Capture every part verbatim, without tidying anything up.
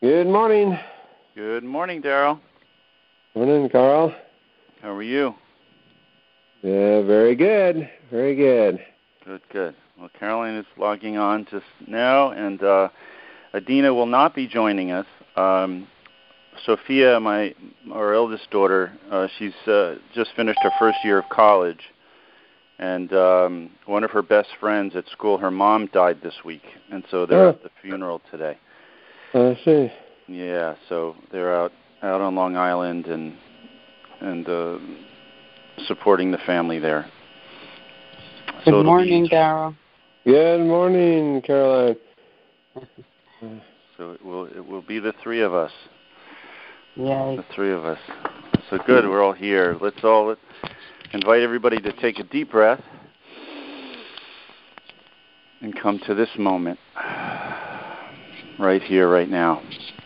Good morning. Good morning, Daryl. Morning, Carl. How are you? Yeah, very good. Very good. Good, good. Well, Caroline is logging on just now, and uh, Adina will not be joining us. Um, Sophia, my our eldest daughter, uh, she's uh, just finished her first year of college, and um, one of her best friends at school, her mom died this week, and so they're Oh. at the funeral today. I see. Yeah, so they're out out on Long Island and and uh, supporting the family there. Good so morning, be, Daryl. Good morning, Caroline. So it will it will be the three of us. Yay. The three of us. So good, we're all here. Let's all let, invite everybody to take a deep breath and come to this moment, right here, right now.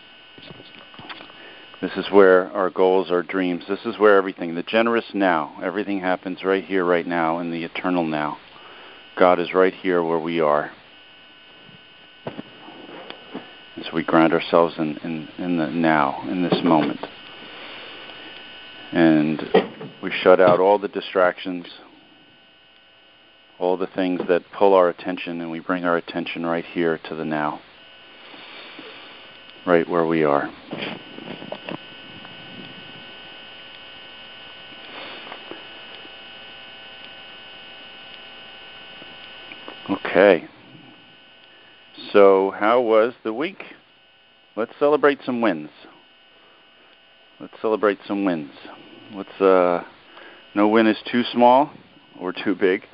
This is where our goals, our dreams, this is where everything, the generous now, everything happens right here, right now, in the eternal now. God is right here where we are. And so we ground ourselves in, in, in the now, in this moment. And we shut out all the distractions, all the things that pull our attention, and we bring our attention right here to the now, right where we are. Okay. So how was the week? Let's celebrate some wins. Let's celebrate some wins. Let's, uh, no win is too small or too big.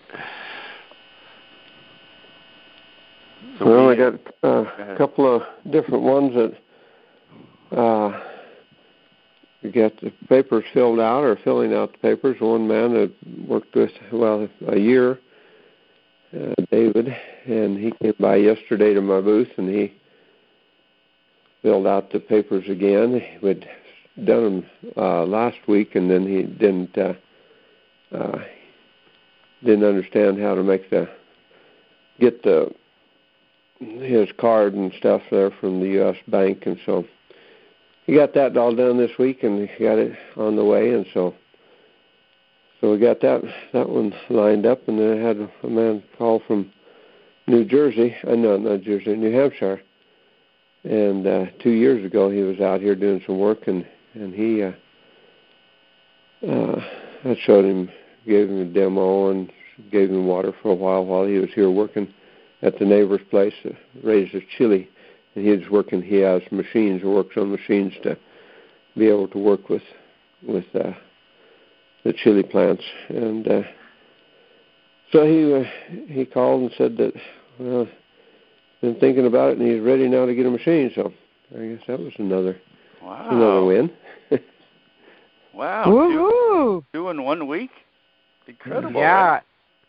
So well, we, I got uh, a couple of different ones that uh, you got the papers filled out or filling out the papers. One man that worked with, well, a year, uh, David, and he came by yesterday to my booth, and he filled out the papers again. We'd done them uh, last week, and then he didn't uh, uh, didn't understand how to make the get the his card and stuff there from the U S bank, and so he got that all done this week, and he got it on the way, and so so we got that that one lined up, and then I had a man call from New Jersey, uh, no, not Jersey, New Hampshire, and uh, two years ago he was out here doing some work, and and he uh, uh, I showed him, gave him a demo, and gave him water for a while while he was here working at the neighbor's place, uh, raises chili, and he was working. He has machines, works on machines to be able to work with with uh, the chili plants, and uh, so he uh, he called and said that well, been thinking about it, and he's ready now to get a machine. So I guess that was another wow. another win. Wow, Woo-hoo. two, two in one week? Incredible, Yeah. right?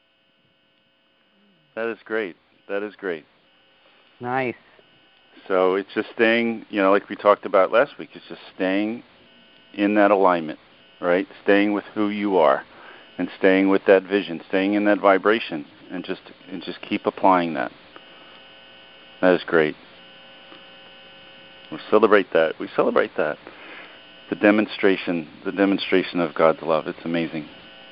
That is great. That is great. Nice. So it's just staying, you know, like we talked about last week, it's just staying in that alignment, right? Staying with who you are and staying with that vision, staying in that vibration, and just and just keep applying that. That is great. We celebrate that. We celebrate that. The demonstration, the demonstration of God's love. It's amazing.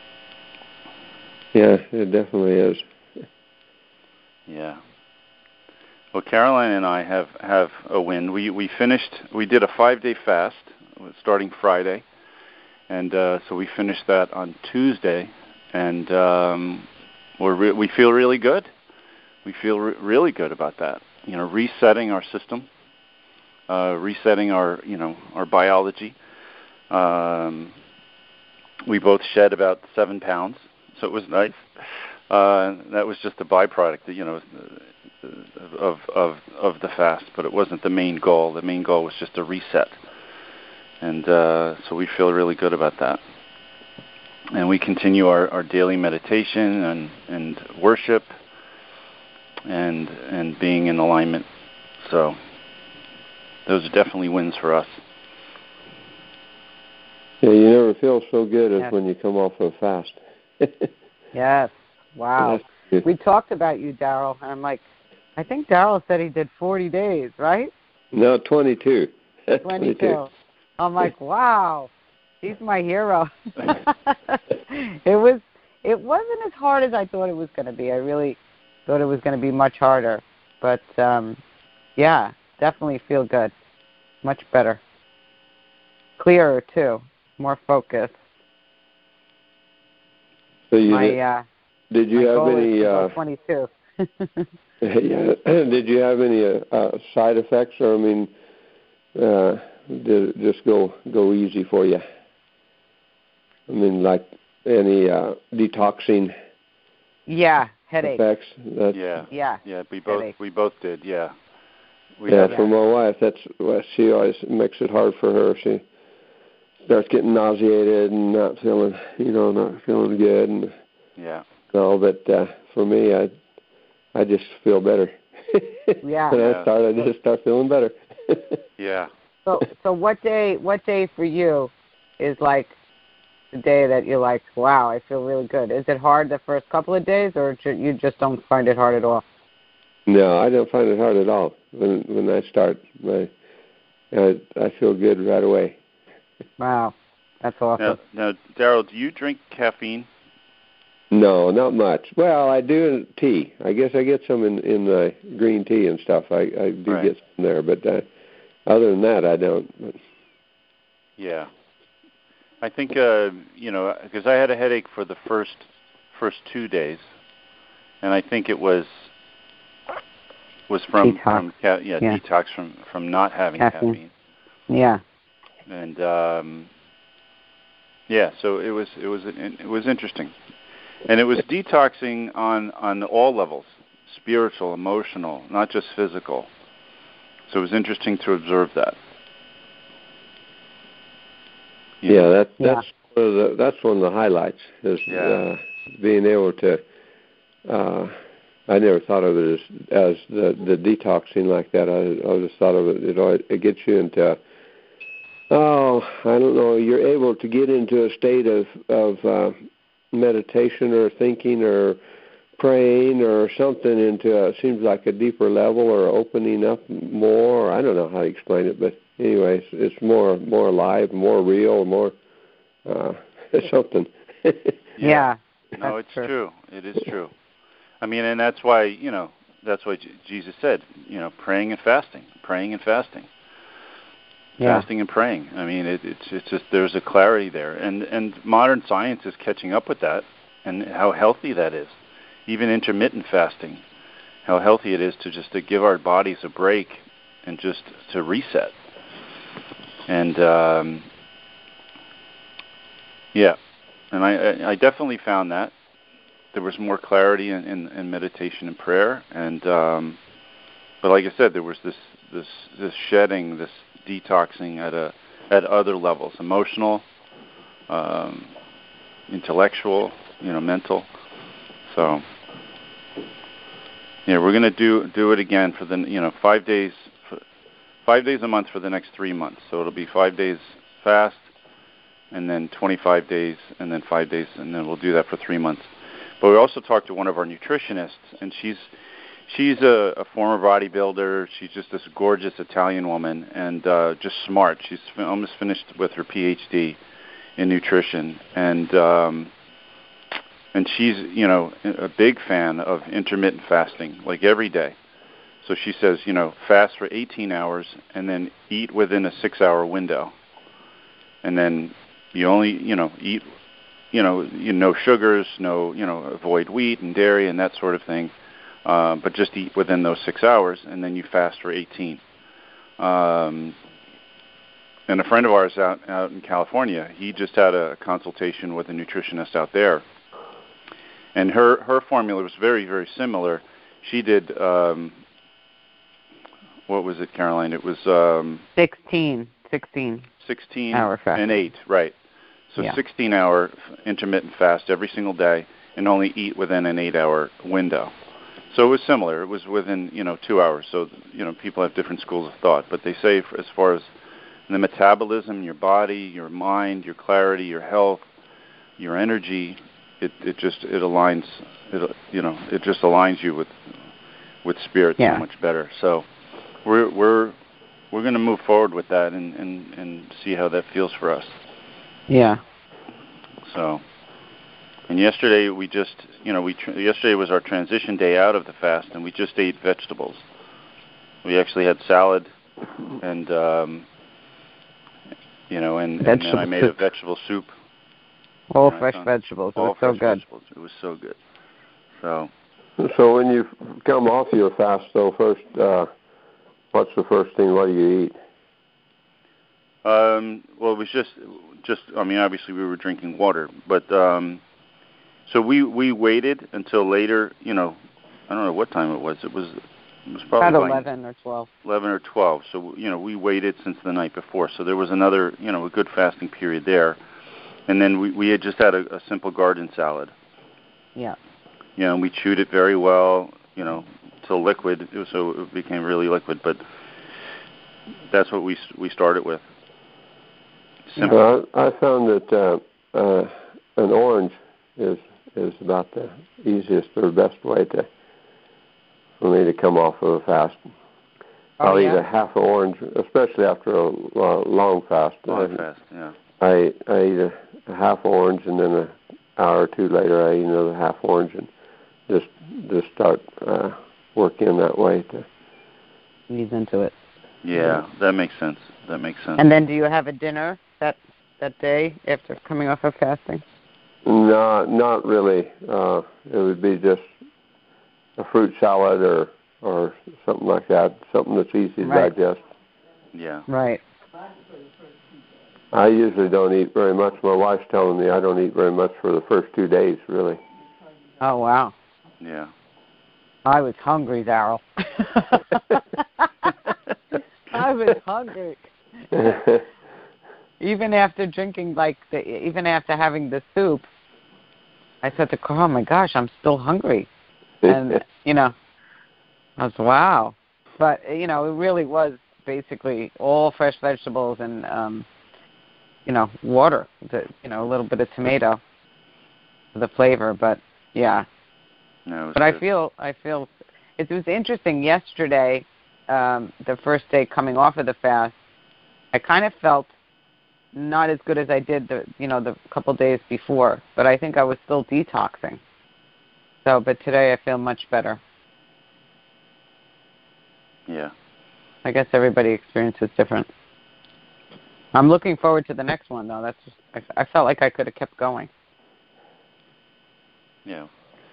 Yeah, it definitely is. Yeah. Well, Caroline and I have, have a win. We we finished. We did a five-day fast starting Friday, and uh, so we finished that on Tuesday, and um, we're re- we feel really good. We feel re- really good about that. You know, resetting our system, uh, resetting our you know our biology. Um, we both shed about seven pounds, so it was nice. Uh, that was just a byproduct, you know, of of of the fast, but it wasn't the main goal. The main goal was just a reset, and uh, so we feel really good about that. And we continue our, our daily meditation and, and worship, and and being in alignment. So those are definitely wins for us. Yeah, you never feel so good as yes. when you come off of a fast. Yes. Wow. We talked about you, Daryl, and I'm like, I think Daryl said he did forty days, right? No, twenty-two. twenty-two. I'm like, wow, he's my hero. It was. It wasn't as hard as I thought it was going to be. I really thought it was going to be much harder. But, um, yeah, definitely feel good. Much better. Clearer, too. More focused. So you my, did, uh, did you my have goal any... Is to uh, go twenty-two. yeah, did you have any uh, uh, side effects? Or, I mean, uh, did it just go, go easy for you? I mean, like any uh, detoxing... Yeah, headache. Effects. That's, yeah, yeah, yeah. We both headache. we both did. Yeah. We yeah, had, for my wife, that's well, she always makes it hard for her. She starts getting nauseated and not feeling, you know, not feeling good, and yeah. all. But uh, for me, I I just feel better. Yeah. When yeah. I start, I just start feeling better. yeah. So, so what day? What day for you is like the day that you're like, wow, I feel really good? Is it hard the first couple of days, or you just don't find it hard at all? No, I don't find it hard at all. When when I start, my I I feel good right away. Wow, that's awesome. Now, now Daryl, do you drink caffeine? No, not much. Well, I do in tea. I guess I get some in in the green tea and stuff. I I do right. get some there, but uh, other than that, I don't. Yeah. I think, uh, you know, because I had a headache for the first first two days, and I think it was was from detox. from ca- yeah, yeah detox from, from not having caffeine. caffeine. Yeah. And um, yeah, so it was it was it was interesting, and it was detoxing on on all levels, spiritual, emotional, not just physical. So it was interesting to observe that. You yeah, know? that Yeah. that's one of the, that's one of the highlights is Yeah. uh, being able to. Uh, I never thought of it as as the, the detoxing like that. I, I just thought of it. It always, it gets you into. Oh, I don't know. You're able to get into a state of of uh, meditation or thinking or praying or something into a, seems like a deeper level or opening up more. I don't know how to explain it, but anyway, it's, it's more more alive, more real, more uh, something. Yeah. yeah. No, it's true. true. It is true. I mean, and that's why, you know, that's why J- Jesus said, you know, praying and fasting, praying and fasting, Yeah. fasting and praying. I mean, it, it's it's just there's a clarity there, and and modern science is catching up with that, and how healthy that is. Even intermittent fasting, how healthy it is to just to give our bodies a break and just to reset. And um, yeah, and I I definitely found that. There was more clarity in, in, in meditation and prayer, and um, but like I said, there was this this this shedding, this detoxing at a at other levels, emotional, um, intellectual, you know, mental. So yeah, we're gonna do do it again for the you know five days, five days a month for the next three months. So it'll be five days fast, and then twenty-five days, and then five days, and then we'll do that for three months. But we also talked to one of our nutritionists, and she's she's a, a former bodybuilder. She's just this gorgeous Italian woman, and uh, just smart. She's fin- almost finished with her P H D in nutrition, and um, and she's you know a big fan of intermittent fasting, like every day. So she says, you know, fast for eighteen hours, and then eat within a six-hour window, and then you only you know eat. You know, you no sugars, no, you know, avoid wheat and dairy and that sort of thing, uh, but just eat within those six hours, and then you fast for eighteen. Um, and a friend of ours out out in California, he just had a consultation with a nutritionist out there, and her her formula was very very similar. She did um, what was it, Caroline? It was um, sixteen, sixteen sixteen hour fast. and eight, right? So yeah. sixteen-hour intermittent fast every single day, and only eat within an eight-hour window. So it was similar. It was within, you know, two hours. So, you know, people have different schools of thought. But they say as far as the metabolism, your body, your mind, your clarity, your health, your energy, it, it just, it aligns, it, you know, it just aligns you with with spirit yeah. so much better. So we're, we're we're going to move forward with that and, and, and see how that feels for us. Yeah. So, and yesterday we just, you know, we tr- yesterday was our transition day out of the fast, and we just ate vegetables. We actually had salad, and um, you know, and, and then I made soup. a vegetable soup. All you know, fresh found, vegetables. It all was so fresh good. Vegetables. It was so good. So. So when you come off your fast, though, first, uh, what's the first thing? What do you eat? Um, well, it was just, just. I mean, obviously we were drinking water, but um, so we we waited until later. You know, I don't know what time it was. It was it was probably about eleven or twelve. Eleven or twelve. So you know, we waited since the night before. So there was another, you know, a good fasting period there, and then we we had just had a, a simple garden salad. Yeah. You know, and we chewed it very well. You know, till liquid. It was, so it became really liquid. But that's what we we started with. Uh, I found that uh, uh, an orange is is about the easiest or best way to for me to come off of a fast. Oh, I'll yeah? eat a half an orange, especially after a uh, long fast. Long fast, yeah. I I eat a, a half orange, and then an hour or two later, I eat another half orange, and just just start uh, working that way to ease into it. Yeah, that makes sense. That makes sense. And then, do you have a dinner that that day after coming off of fasting? No, not really. Uh, it would be just a fruit salad or or something like that, something that's easy to right. digest. Yeah. Right. I usually don't eat very much. My wife's telling me I don't eat very much for the first two days, really. Oh, wow. Yeah. I was hungry, Darryl. I was hungry. Even after drinking, like, the, even after having the soup, I said to Carl, oh, my gosh, I'm still hungry. And, you know, I was, wow. But, you know, it really was basically all fresh vegetables and, um, you know, water, the, you know, a little bit of tomato for the flavor. But, yeah. No, but good. I feel, I feel, it was interesting yesterday, um, the first day coming off of the fast, I kind of felt not as good as I did the, you know, the couple days before, but I think I was still detoxing. So, but today I feel much better. Yeah. I guess everybody experiences different. I'm looking forward to the next one, though. That's just, I, I felt like I could have kept going. Yeah.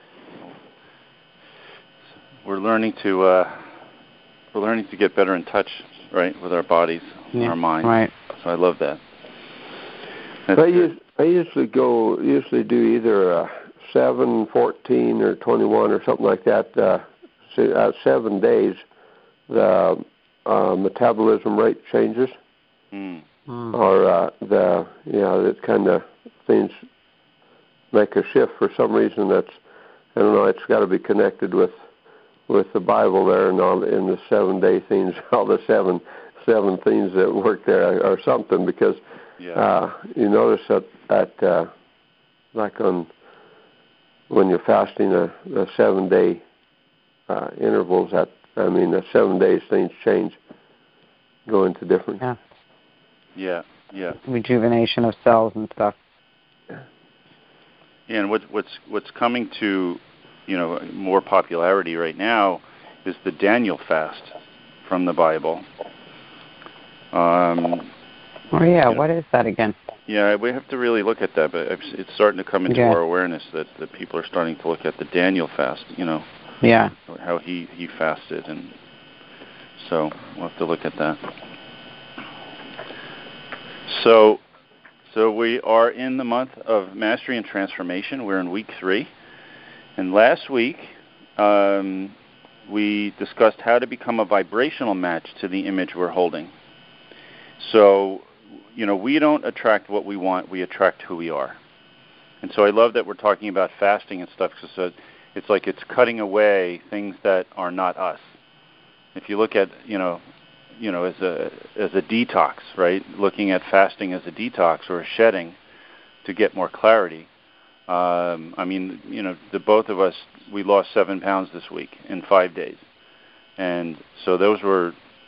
We're learning to uh, we're learning to get better in touch, right, with our bodies, yeah, our minds. Right. So I love that. I, use, I usually go usually do either a seven, fourteen, or twenty-one or something like that. Uh, so at seven days, the uh, metabolism rate changes, mm. Mm. or uh, the you know it kind of things make a shift for some reason. That's I don't know. It's got to be connected with with the Bible there and all in the seven day things, all the seven seven things that work there or something because. Yeah. Uh, you notice that, that uh, like on when you're fasting a, a seven day uh, intervals, that I mean, the seven days things change, go into different. Yeah. Yeah. Yeah. Rejuvenation of cells and stuff. Yeah. And what, what's what's coming to, you know, more popularity right now is the Daniel fast from the Bible. Um. Oh, yeah. What is that again? Yeah, we have to really look at that, but it's starting to come into yeah. our awareness that, that people are starting to look at the Daniel fast, you know, yeah, how he, he fasted, and so we'll have to look at that. So, so we are in the month of Mastery and Transformation. We're in week three, and last week um, we discussed how to become a vibrational match to the image we're holding. So, you know, we don't attract what we want, we attract who we are. And so I love that we're talking about fasting and stuff, because it's like it's cutting away things that are not us. If you look at, you know, you know, as a as a detox, right? Looking at fasting as a detox or a shedding to get more clarity. Um, I mean, you know, the both of us, we lost seven pounds this week in five days. And so those were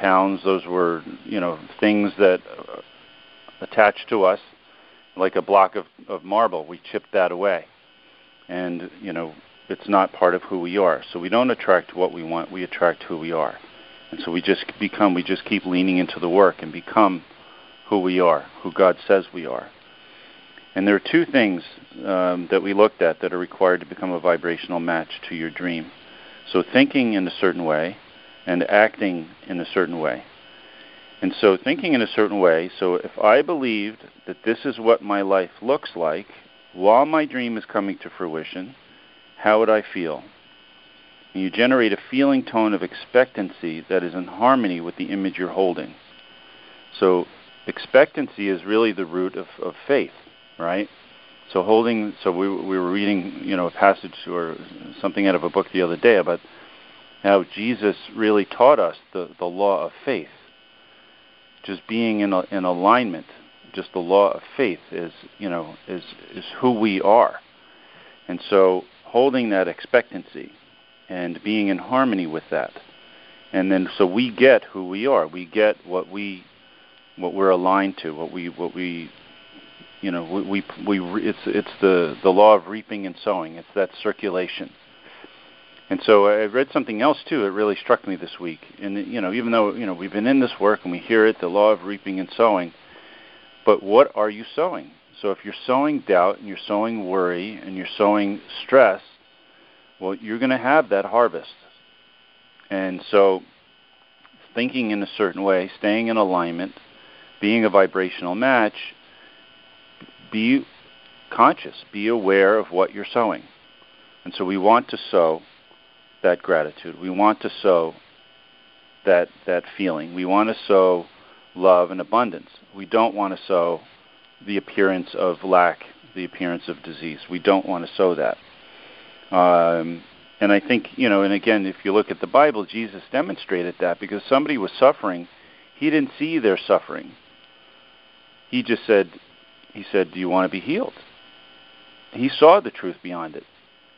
pounds. Those were, you know, things that uh, attached to us, like a block of, of marble. We chipped that away. And, you know, it's not part of who we are. So we don't attract what we want. We attract who we are. And so we just become, we just keep leaning into the work and become who we are, who God says we are. And there are two things um, that we looked at that are required to become a vibrational match to your dream. So thinking in a certain way and acting in a certain way. And so thinking in a certain way, so if I believed that this is what my life looks like while my dream is coming to fruition, how would I feel? And you generate a feeling tone of expectancy that is in harmony with the image you're holding. So expectancy is really the root of, of faith, right? So holding, so we, we were reading, you know, a passage or something out of a book the other day about how Jesus really taught us the, the law of faith. Just being in a, in alignment, just the law of faith is, you know, is is who we are. And so holding that expectancy and being in harmony with that. And then so we get who we are. We get what we what we're aligned to, what we what we you know, we we, we it's it's the, the law of reaping and sowing. It's that circulation. And so I read something else too. It really struck me this week. And you know, even though you know we've been in this work and we hear it, the law of reaping and sowing, but what are you sowing? So if you're sowing doubt and you're sowing worry and you're sowing stress, well, you're going to have that harvest. And so thinking in a certain way, staying in alignment, being a vibrational match, be conscious, be aware of what you're sowing. And so we want to sow that gratitude. We want to sow that that feeling. We want to sow love and abundance. We don't want to sow the appearance of lack, the appearance of disease. We don't want to sow that. Um, and I think, you know, and again, if you look at the Bible, Jesus demonstrated that because somebody was suffering. He didn't see their suffering. He just said, he said, do you want to be healed? He saw the truth beyond it.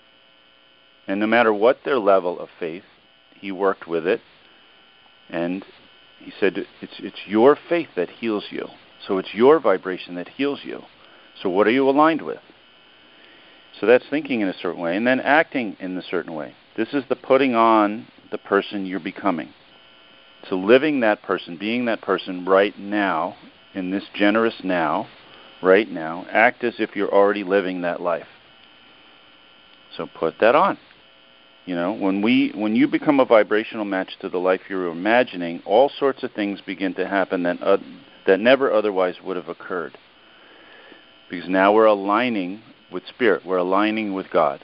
And no matter what their level of faith, he worked with it. And he said, it's it's your faith that heals you. So it's your vibration that heals you. So what are you aligned with? So that's thinking in a certain way. And then acting in a certain way. This is the putting on the person you're becoming. So living that person, being that person right now, in this generous now, right now, act as if you're already living that life. So put that on. You know, when we when you become a vibrational match to the life you're imagining, all sorts of things begin to happen that uh, that never otherwise would have occurred. Because now we're aligning with Spirit, we're aligning with God.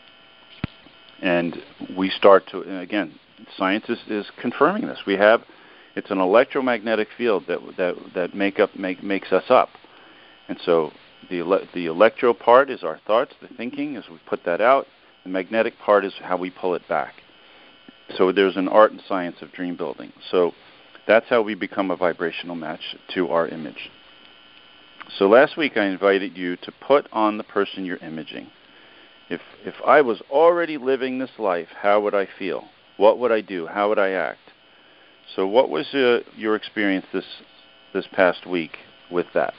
And we start to, and again, science is, is confirming this. We have, it's an electromagnetic field that that that make up make makes us up. And so the ele- the electro part is our thoughts, the thinking, as we put that out. The magnetic part is how we pull it back. So there's an art and science of dream building. So that's how we become a vibrational match to our image. So last week I invited you to put on the person you're imaging. If if I was already living this life, how would I feel? What would I do? How would I act? So what was uh, your experience this this past week with that?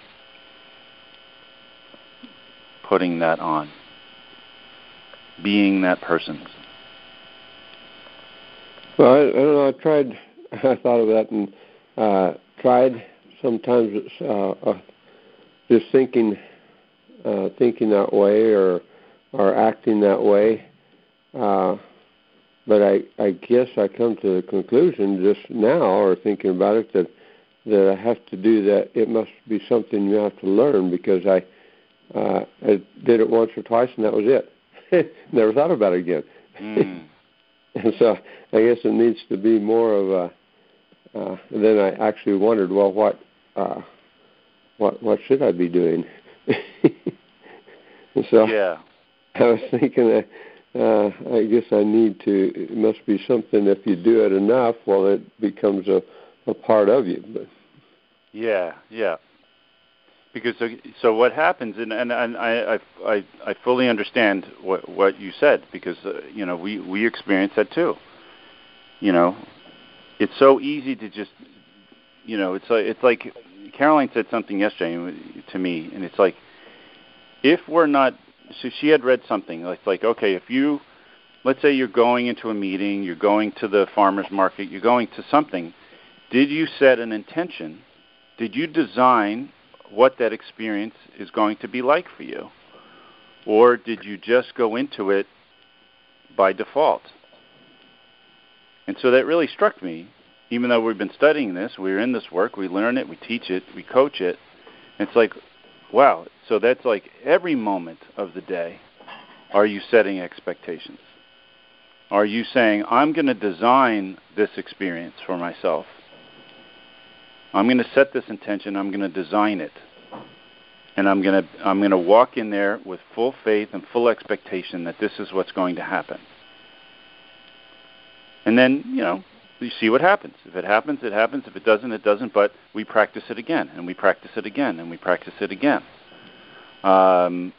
Putting that on. Being that person. Well, I, I don't know. I tried. I thought of that and uh, tried. Sometimes it's uh, uh, just thinking, uh, thinking that way, or or acting that way. Uh, but I, I guess I come to the conclusion just now, or thinking about it, that that I have to do that. It must be something you have to learn, because I, uh, I did it once or twice, and that was it. Never thought about it again. Mm. And so I guess it needs to be more of a. Uh, and then I actually wondered, well, what, uh, what, what should I be doing? And so yeah. I was thinking that uh, I guess I need to. It must be something. If you do it enough, well, it becomes a, a part of you. But yeah, yeah. Because so, so what happens, and, and, and I, I I fully understand what what you said, because uh, you know we, we experience that too. You know, it's so easy to just, you know, it's like, it's like Caroline said something yesterday to me, and it's like, if we're not, so she had read something, like, like, okay, if you, let's say you're going into a meeting, you're going to the farmer's market, you're going to something, did you set an intention? Did you design what that experience is going to be like for you? Or did you just go into it by default? And so that really struck me, even though we've been studying this, we're in this work, we learn it, we teach it, we coach it. It's like, wow, so that's like every moment of the day, are you setting expectations? Are you saying, I'm going to design this experience for myself? I'm going to set this intention, I'm going to design it. And I'm going to I'm going to walk in there with full faith and full expectation that this is what's going to happen. And then, you know, you see what happens. If it happens, it happens. If it doesn't, it doesn't. But we practice it again, and we practice it again, and we practice it again. Um,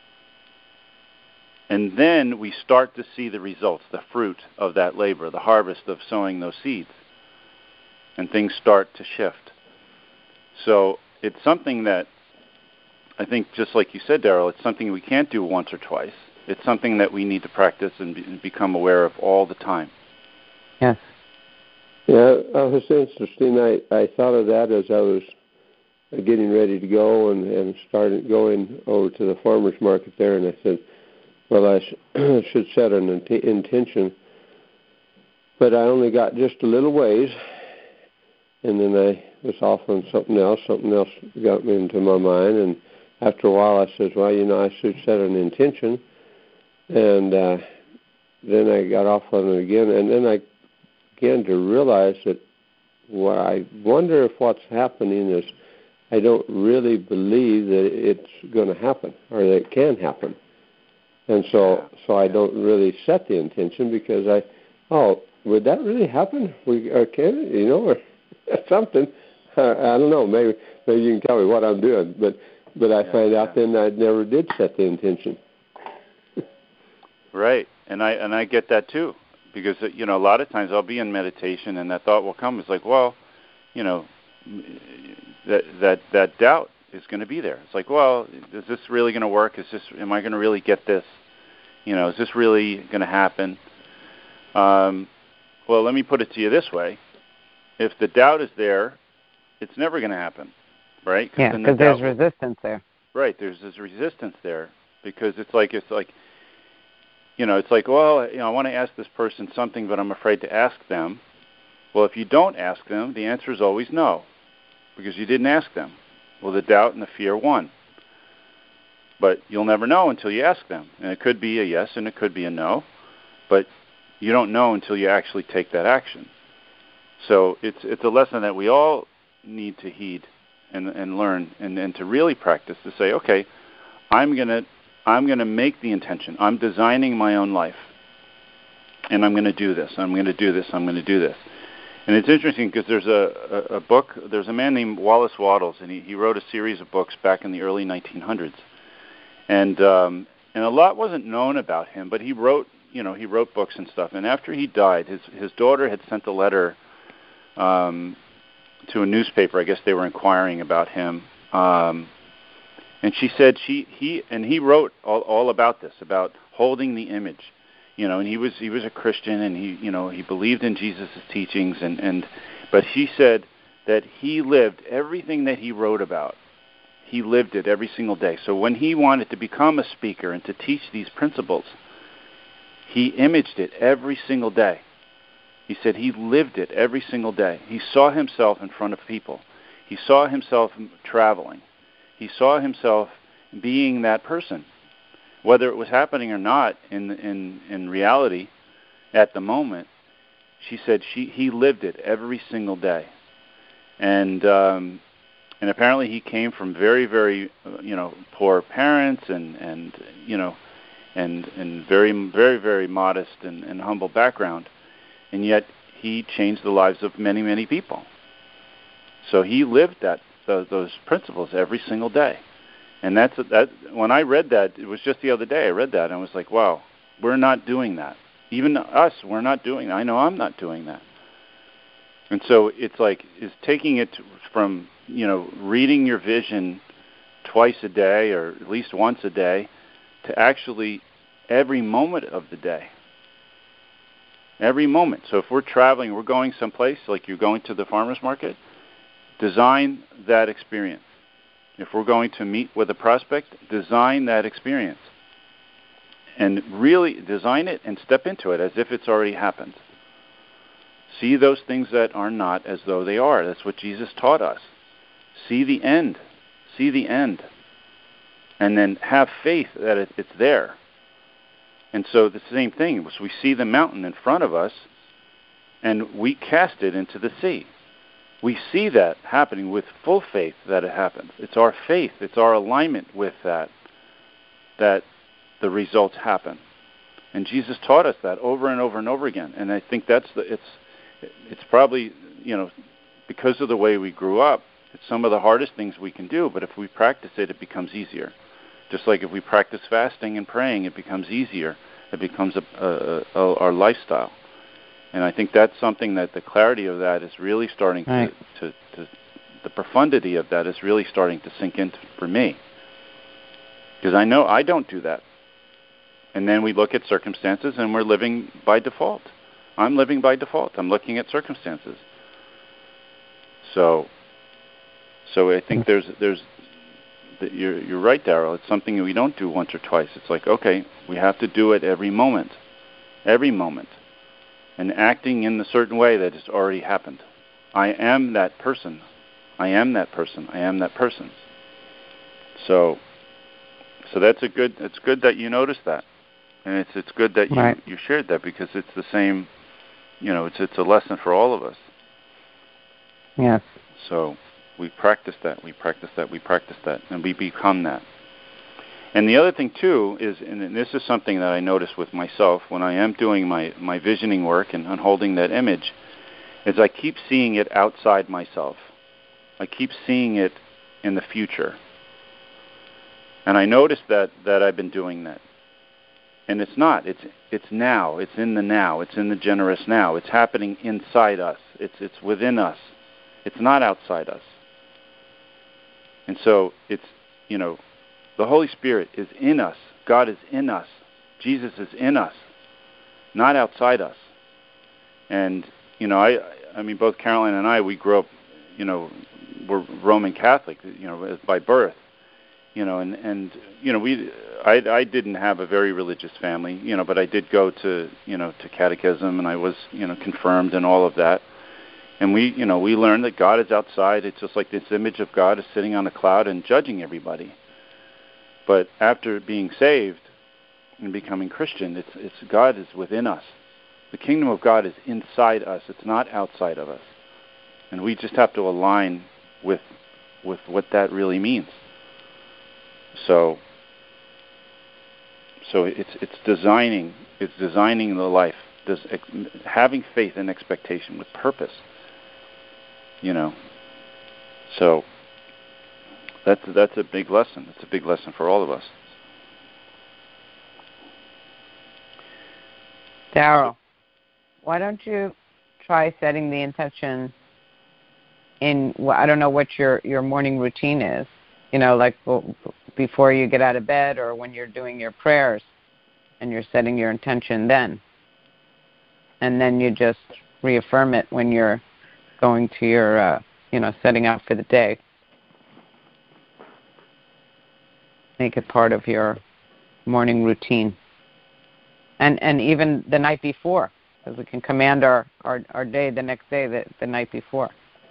and then we start to see the results, the fruit of that labor, the harvest of sowing those seeds. And things start to shift. So it's something that, I think, just like you said, Daryl, it's something we can't do once or twice. It's something that we need to practice and, be, and become aware of all the time. Yes. Yeah, it was interesting. I, I thought of that as I was getting ready to go and, and started going over to the farmer's market there, and I said, well, I sh- should set an int- intention. But I only got just a little ways, and then I was off on something else. Something else got me into my mind, and after a while I said, well, you know, I should set an intention. And uh, then I got off on it again, and then I began to realize that well, I wonder if what's happening is I don't really believe that it's going to happen or that it can happen. And so so I don't really set the intention because I, oh, would that really happen? We uh, can, you know, or something. Uh, I don't know. Maybe maybe you can tell me what I'm doing, but but I yeah, find yeah. out then I never did set the intention. Right, and I and I get that too, because you know a lot of times I'll be in meditation and that thought will come. It's like, well, you know, that that that doubt is going to be there. It's like, well, is this really going to work? Is this? Am I going to really get this? You know, is this really going to happen? Um, well, let me put it to you this way: if the doubt is there, it's never going to happen, right? Yeah, because the there's will, resistance there. Right, there's this resistance there because it's like it's like. You know, it's like, well, you know, I want to ask this person something, but I'm afraid to ask them. Well, if you don't ask them, the answer is always no, because you didn't ask them. Well, the doubt and the fear won. But you'll never know until you ask them. And it could be a yes and it could be a no, but you don't know until you actually take that action. So it's it's a lesson that we all need to heed and, and learn and, and to really practice to say, okay, I'm going to I'm going to make the intention. I'm designing my own life. And I'm going to do this. I'm going to do this. I'm going to do this. And it's interesting because there's a, a, a book, there's a man named Wallace Wattles, and he, he wrote a series of books back in the early nineteen hundreds. And um, and a lot wasn't known about him, but he wrote, you know, he wrote books and stuff. And after he died, his, his daughter had sent a letter um, to a newspaper. I guess they were inquiring about him. Um And she said she he and he wrote all, all about this, about holding the image, you know. And he was he was a Christian, and he you know he believed in Jesus' teachings, and, and but she said that he lived everything that he wrote about. He lived it every single day. So when he wanted to become a speaker and to teach these principles, he imaged it every single day. He said he lived it every single day. He saw himself in front of people. He saw himself traveling. He saw himself being that person, whether it was happening or not in in, in reality at the moment. She said she he lived it every single day, and um, and apparently he came from very very you know poor parents and and you know and and very very very modest and, and humble background, and yet he changed the lives of many many people. So he lived that. Those principles every single day, and that's that. When I read that, it was just the other day. I read that and I was like, "Wow, we're not doing that. Even us, we're not doing that. I know I'm not doing that." And so it's like, is taking it from, you know, reading your vision twice a day or at least once a day to actually every moment of the day. Every moment. So if we're traveling, we're going someplace, like you're going to the farmer's market, design that experience. If we're going to meet with a prospect, design that experience. And really design it and step into it as if it's already happened. See those things that are not as though they are. That's what Jesus taught us. See the end. See the end. And then have faith that it, it's there. And so the same thing was, we see the mountain in front of us and we cast it into the sea. We see that happening with full faith that it happens. It's our faith, it's our alignment with that, that the results happen. And Jesus taught us that over and over and over again. And I think that's the, it's, it's probably, you know, because of the way we grew up, it's some of the hardest things we can do, but if we practice it, it becomes easier. Just like if we practice fasting and praying, it becomes easier. It becomes a, a, a, our lifestyle. And I think that's something that the clarity of that is really starting right. to, to, to, the profundity of that is really starting to sink in for me. Because I know I don't do that. And then we look at circumstances and we're living by default. I'm living by default. I'm looking at circumstances. So, so I think there's, there's, you're, you're right, Darrell. It's something that we don't do once or twice. It's like, okay, we have to do it every moment, every moment. And acting in a certain way that has already happened. I am that person. I am that person. I am that person. So, so that's a good. It's good that you noticed that, and it's it's good that you right. you shared that, because it's the same. You know, it's it's a lesson for all of us. Yes. So we practice that. We practice that. We practice that, and we become that. And the other thing, too, is, and this is something that I notice with myself when I am doing my, my visioning work and unholding that image, is I keep seeing it outside myself. I keep seeing it in the future. And I notice that, that I've been doing that. And it's not. It's it's now. It's in the now. It's in the generous now. It's happening inside us. It's it's within us. It's not outside us. And so it's, you know, the Holy Spirit is in us. God is in us. Jesus is in us, not outside us. And, you know, I I mean, both Caroline and I, we grew up, you know, we're Roman Catholic, you know, by birth. You know, and, and you know, we I, I didn't have a very religious family, you know, but I did go to, you know, to catechism, and I was, you know, confirmed and all of that. And we, you know, we learned that God is outside. It's just like this image of God is sitting on a cloud and judging everybody. But after being saved and becoming Christian, it's it's God is within us. The kingdom of God is inside us. It's not outside of us. And we just have to align with with what that really means. So so it's it's designing it's designing the life, this, having faith and expectation with purpose. You know. So That's that's a big lesson. It's a big lesson for all of us. Darrell, why don't you try setting the intention in, I don't know what your, your morning routine is, you know, like before you get out of bed or when you're doing your prayers and you're setting your intention then. And then you just reaffirm it when you're going to your, uh, you know, setting out for the day. Make it part of your morning routine. And and even the night before, because we can command our, our, our day the next day the, the night before.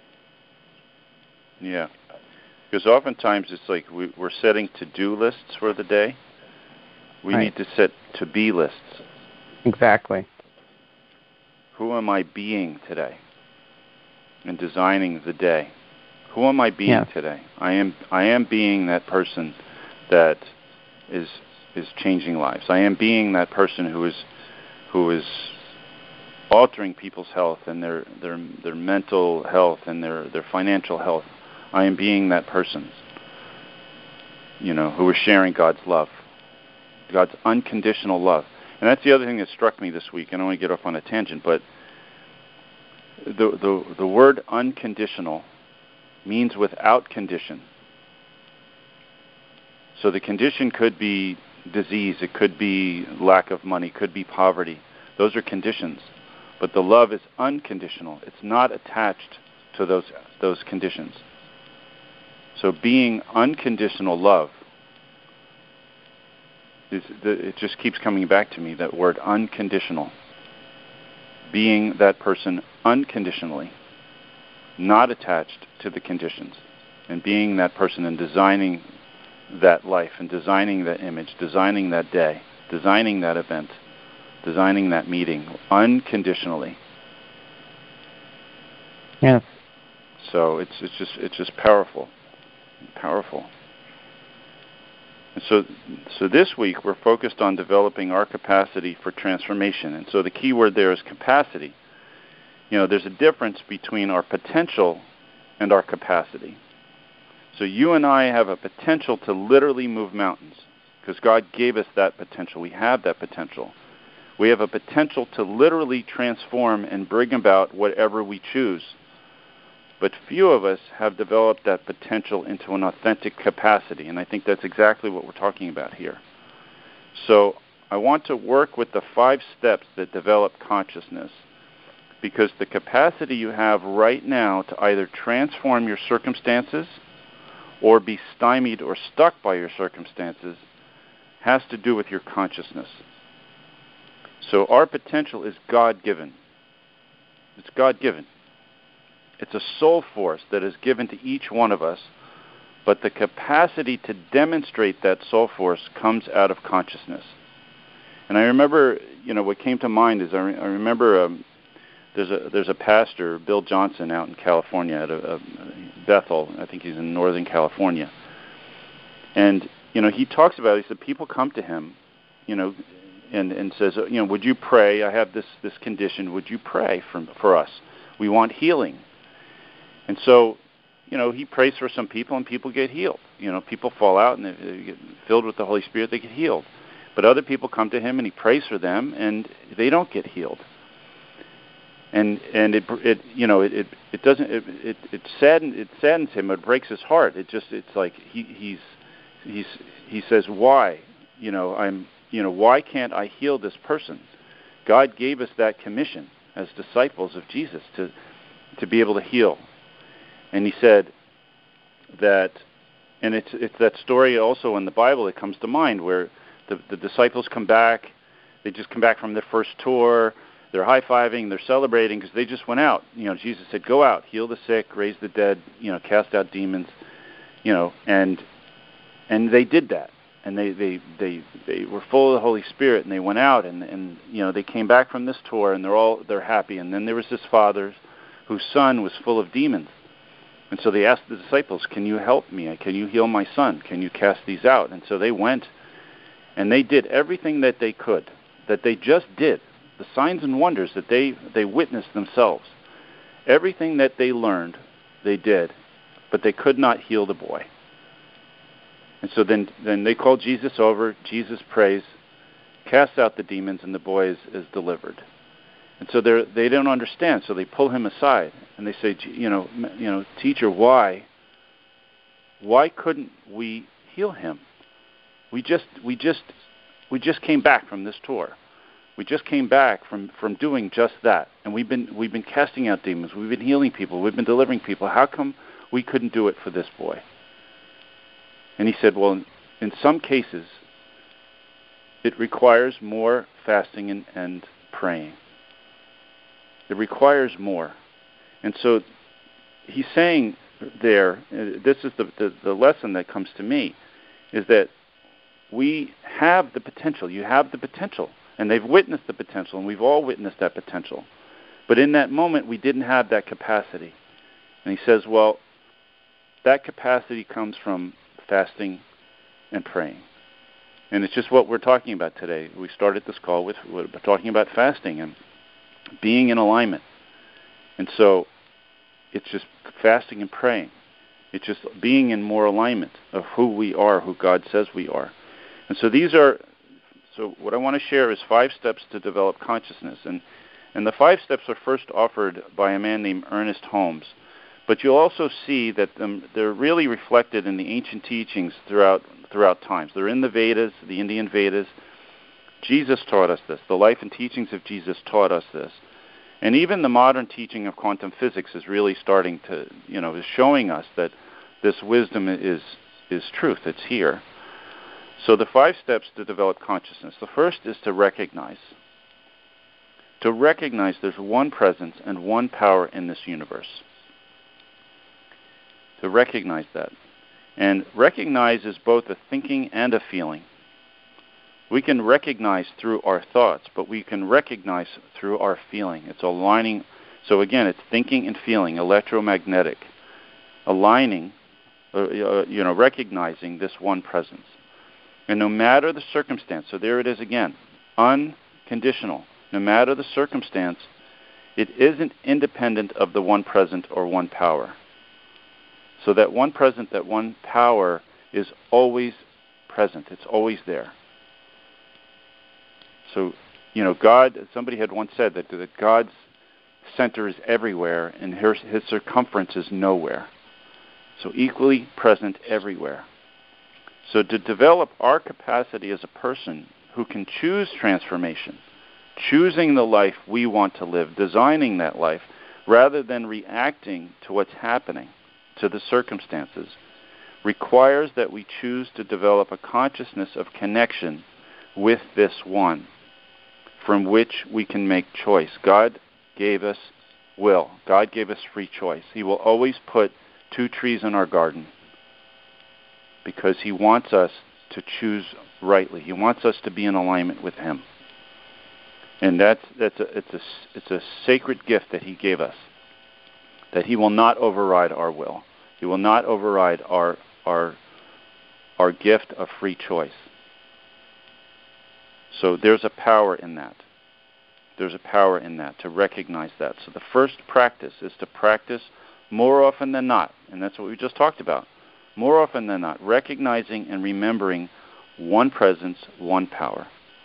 Yeah. Because oftentimes it's like we, we're setting to-do lists for the day. We right. need to set to-be lists. Exactly. Who am I being today? And designing the day. Who am I being yes. today? I am I am being that person that is is changing lives. I am being that person who is who is altering people's health and their their their mental health and their, their financial health. I am being that person, you know, who is sharing God's love, God's unconditional love. And that's the other thing that struck me this week. I don't want to get off on a tangent, but the, the, the word unconditional means without condition. So the condition could be disease, it could be lack of money, it could be poverty. Those are conditions. But the love is unconditional. It's not attached to those those conditions. So being unconditional love, is the, it just keeps coming back to me, that word unconditional. Being that person unconditionally, not attached to the conditions, and being that person and designing that life and designing that image, designing that day, designing that event, designing that meeting unconditionally. Yes. So it's it's just it's just powerful, powerful. And so so this week we're focused on developing our capacity for transformation. And so the key word there is capacity. You know, there's a difference between our potential and our capacity. So you and I have a potential to literally move mountains because God gave us that potential. We have that potential. We have a potential to literally transform and bring about whatever we choose. But few of us have developed that potential into an authentic capacity, and I think that's exactly what we're talking about here. So I want to work with the five steps that develop consciousness, because the capacity you have right now to either transform your circumstances or be stymied or stuck by your circumstances has to do with your consciousness. So our potential is God-given. It's God-given. It's a soul force that is given to each one of us, but the capacity to demonstrate that soul force comes out of consciousness. And I remember, you know, what came to mind is I, re- I remember um, there's a there's a pastor, Bill Johnson, out in California at a, a Bethel. I think he's in Northern California. And you know, he talks about it. He said people come to him, you know, and and says, you know, would you pray? I have this this condition. Would you pray for for us? We want healing. And so, you know, he prays for some people, and people get healed. You know, people fall out, and they get filled with the Holy Spirit. They get healed. But other people come to him, and he prays for them, and they don't get healed. And and it it you know it it, it doesn't it it it saddens it saddens him. It breaks his heart. It just it's like he he's he's he says, why? You know, I'm you know why can't I heal this person? God gave us that commission as disciples of Jesus to to be able to heal. And he said that, and it's it's that story also in the Bible that comes to mind where the, the disciples come back, they just come back from their first tour, they're high-fiving, they're celebrating because they just went out. You know, Jesus said, go out, heal the sick, raise the dead, you know, cast out demons, you know, and and they did that. And they, they, they, they were full of the Holy Spirit, and they went out, and, and you know, they came back from this tour, and they're all they're happy. And then there was this father whose son was full of demons. And so they asked the disciples, can you help me? Can you heal my son? Can you cast these out? And so they went, and they did everything that they could, that they just did, the signs and wonders that they, they witnessed themselves. Everything that they learned, they did, but they could not heal the boy. And so then, then they called Jesus over, Jesus prays, casts out the demons, and the boy is, is delivered. And so they they don't understand, so they pull him aside and they say, you know, you know, teacher, why, why couldn't we heal him? We just we just we just came back from this tour. We just came back from, from doing just that, and we've been we've been casting out demons, we've been healing people, we've been delivering people. How come we couldn't do it for this boy? And he said, well, in some cases, it requires more fasting and, and praying. It requires more. And so he's saying there, this is the, the, the lesson that comes to me, is that we have the potential. You have the potential. And they've witnessed the potential, and we've all witnessed that potential. But in that moment, we didn't have that capacity. And he says, well, that capacity comes from fasting and praying. And it's just what we're talking about today. We started this call with we're talking about fasting and being in alignment. And so it's just fasting and praying. It's just being in more alignment of who we are, who God says we are. And so these are, so what I want to share is five steps to develop consciousness. And And the five steps are first offered by a man named Ernest Holmes. But you'll also see that um, they're really reflected in the ancient teachings throughout throughout times. They're in the Vedas, the Indian Vedas. Jesus taught us this. The life and teachings of Jesus taught us this. And even the modern teaching of quantum physics is really starting to, you know, is showing us that this wisdom is is truth. It's here. So the five steps to develop consciousness. The first is to recognize. To recognize there's one presence and one power in this universe. To recognize that. And recognize is both a thinking and a feeling. We can recognize through our thoughts, but we can recognize through our feeling. It's aligning. So again, it's thinking and feeling, electromagnetic. Aligning, uh, you know, recognizing this one presence. And no matter the circumstance, so there it is again, unconditional. No matter the circumstance, it isn't independent of the one present or one power. So that one present, that one power is always present. It's always there. So, you know, God, somebody had once said that, that God's center is everywhere and his, his circumference is nowhere. So equally present everywhere. So to develop our capacity as a person who can choose transformation, choosing the life we want to live, designing that life, rather than reacting to what's happening, to the circumstances, requires that we choose to develop a consciousness of connection with this one, from which we can make choice. God gave us will. God gave us free choice. He will always put two trees in our garden because He wants us to choose rightly. He wants us to be in alignment with Him. And that's, that's a, it's, a, it's a sacred gift that He gave us, that He will not override our will. He will not override our, our, our gift of free choice. So there's a power in that. There's a power in that, to recognize that. So the first practice is to practice more often than not, and that's what we just talked about. More often than not, recognizing and remembering one presence, one power.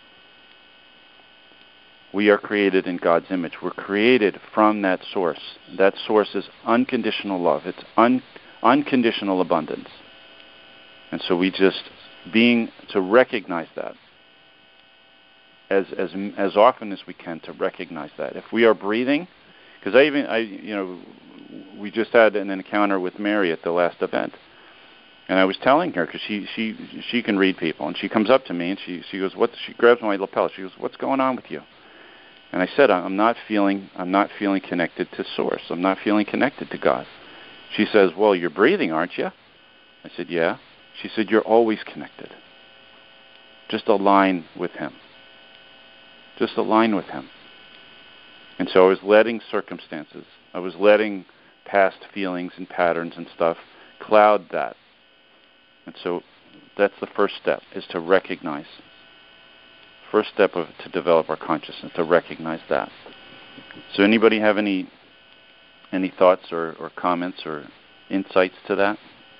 We are created in God's image. We're created from that source. That source is unconditional love. It's un, unconditional abundance. And so we just, being, to recognize that. As as as often as we can, to recognize that. If we are breathing, because I even I you know we just had an encounter with Mary at the last event, and I was telling her, because she she she can read people, and she comes up to me and she she goes, what? She grabs my lapel. She goes, what's going on with you? And I said, I'm not feeling I'm not feeling connected to Source. I'm not feeling connected to God. She says, well, you're breathing, aren't you? I said, yeah. She said, you're always connected. Just align with Him. Just align with Him. And so I was letting circumstances, I was letting past feelings and patterns and stuff cloud that. And so that's the first step, is to recognize. First step of to develop our consciousness, to recognize that. So anybody have any any thoughts or, or comments or insights to that?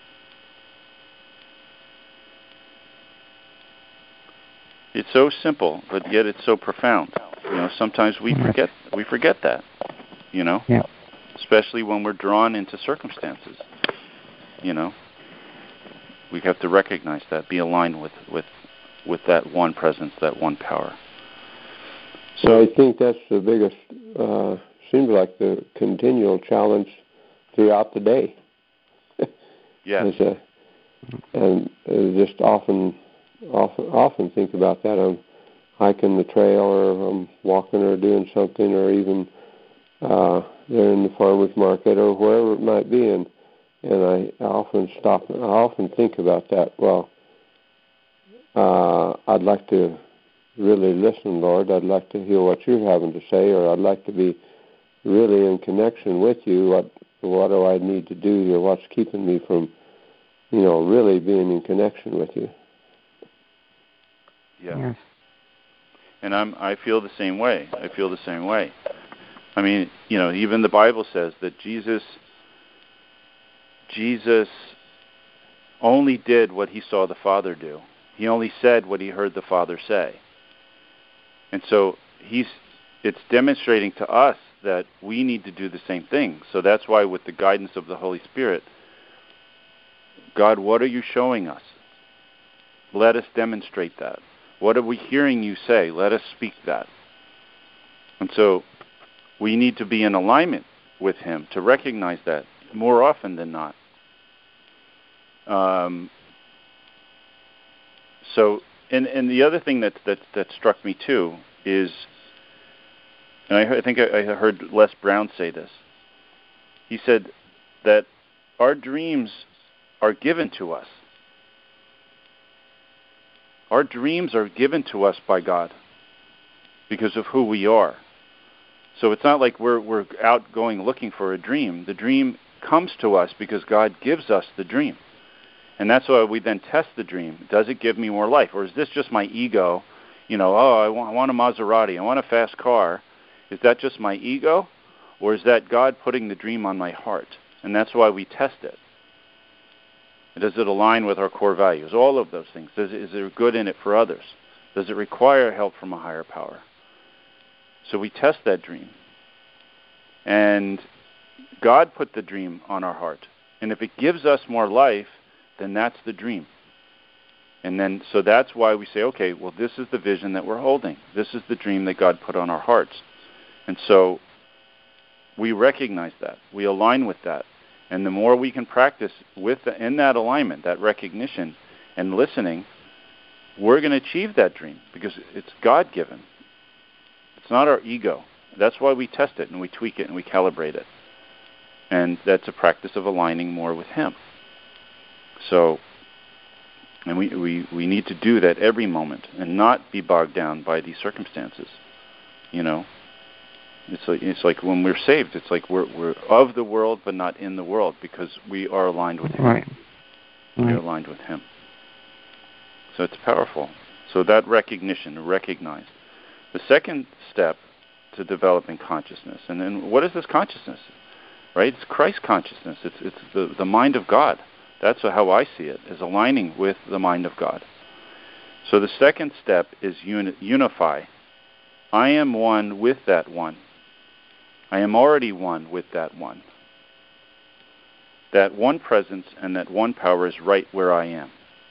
It's so simple, but yet it's so profound. You know, sometimes we forget we forget that. You know, yeah. Especially when we're drawn into circumstances. You know, we have to recognize that, be aligned with with, with that one presence, that one power. So I think that's the biggest. Uh, seems like the continual challenge throughout the day. Yeah. A, and uh, just often. Often, often think about that. I'm hiking the trail, or I'm walking, or doing something, or even uh, there in the farmer's market, or wherever it might be, and and I often stop. I often think about that. Well, uh, I'd like to really listen, Lord. I'd like to hear what you're having to say, or I'd like to be really in connection with you. What what do I need to do here? What's keeping me from, you know, really being in connection with you? Yeah. Yes. And I'm I feel the same way. I feel the same way. I mean, you know, even the Bible says that Jesus Jesus only did what He saw the Father do. He only said what He heard the Father say. And so he's it's demonstrating to us that we need to do the same thing. So that's why with the guidance of the Holy Spirit, God, what are you showing us? Let us demonstrate that. What are we hearing you say? Let us speak that. And so we need to be in alignment with him to recognize that more often than not. Um, so, and, and the other thing that, that, that struck me too is, and I, I think I, I heard Les Brown say this, he said that our dreams are given to us. Our dreams are given to us by God because of who we are. So it's not like we're we're out going looking for a dream. The dream comes to us because God gives us the dream. And that's why we then test the dream. Does it give me more life? Or is this just my ego? You know, oh, I want, I want a Maserati. I want a fast car. Is that just my ego? Or is that God putting the dream on my heart? And that's why we test it. Does it align with our core values? All of those things. Does it, is there good in it for others? Does it require help from a higher power? So we test that dream. And God put the dream on our heart. And if it gives us more life, then that's the dream. And then, so that's why we say, okay, well, this is the vision that we're holding. This is the dream that God put on our hearts. And so we recognize that. We align with that. And the more we can practice with the, in that alignment, that recognition and listening, we're going to achieve that dream because it's God-given. It's not our ego. That's why we test it and we tweak it and we calibrate it. And that's a practice of aligning more with him. So, and we, we, we need to do that every moment and not be bogged down by these circumstances. You know, it's like, it's like when we're saved, it's like we're we're of the world but not in the world because we are aligned with him. Right. We're Right. aligned with him. So it's powerful. So that recognition, recognize. The second step to developing consciousness, and then what is this consciousness? Right? It's Christ consciousness. It's it's the, the mind of God. That's how I see it, is aligning with the mind of God. So the second step is uni- unify. I am one with that one. I am already one with that one. That one presence and that one power is right where I am.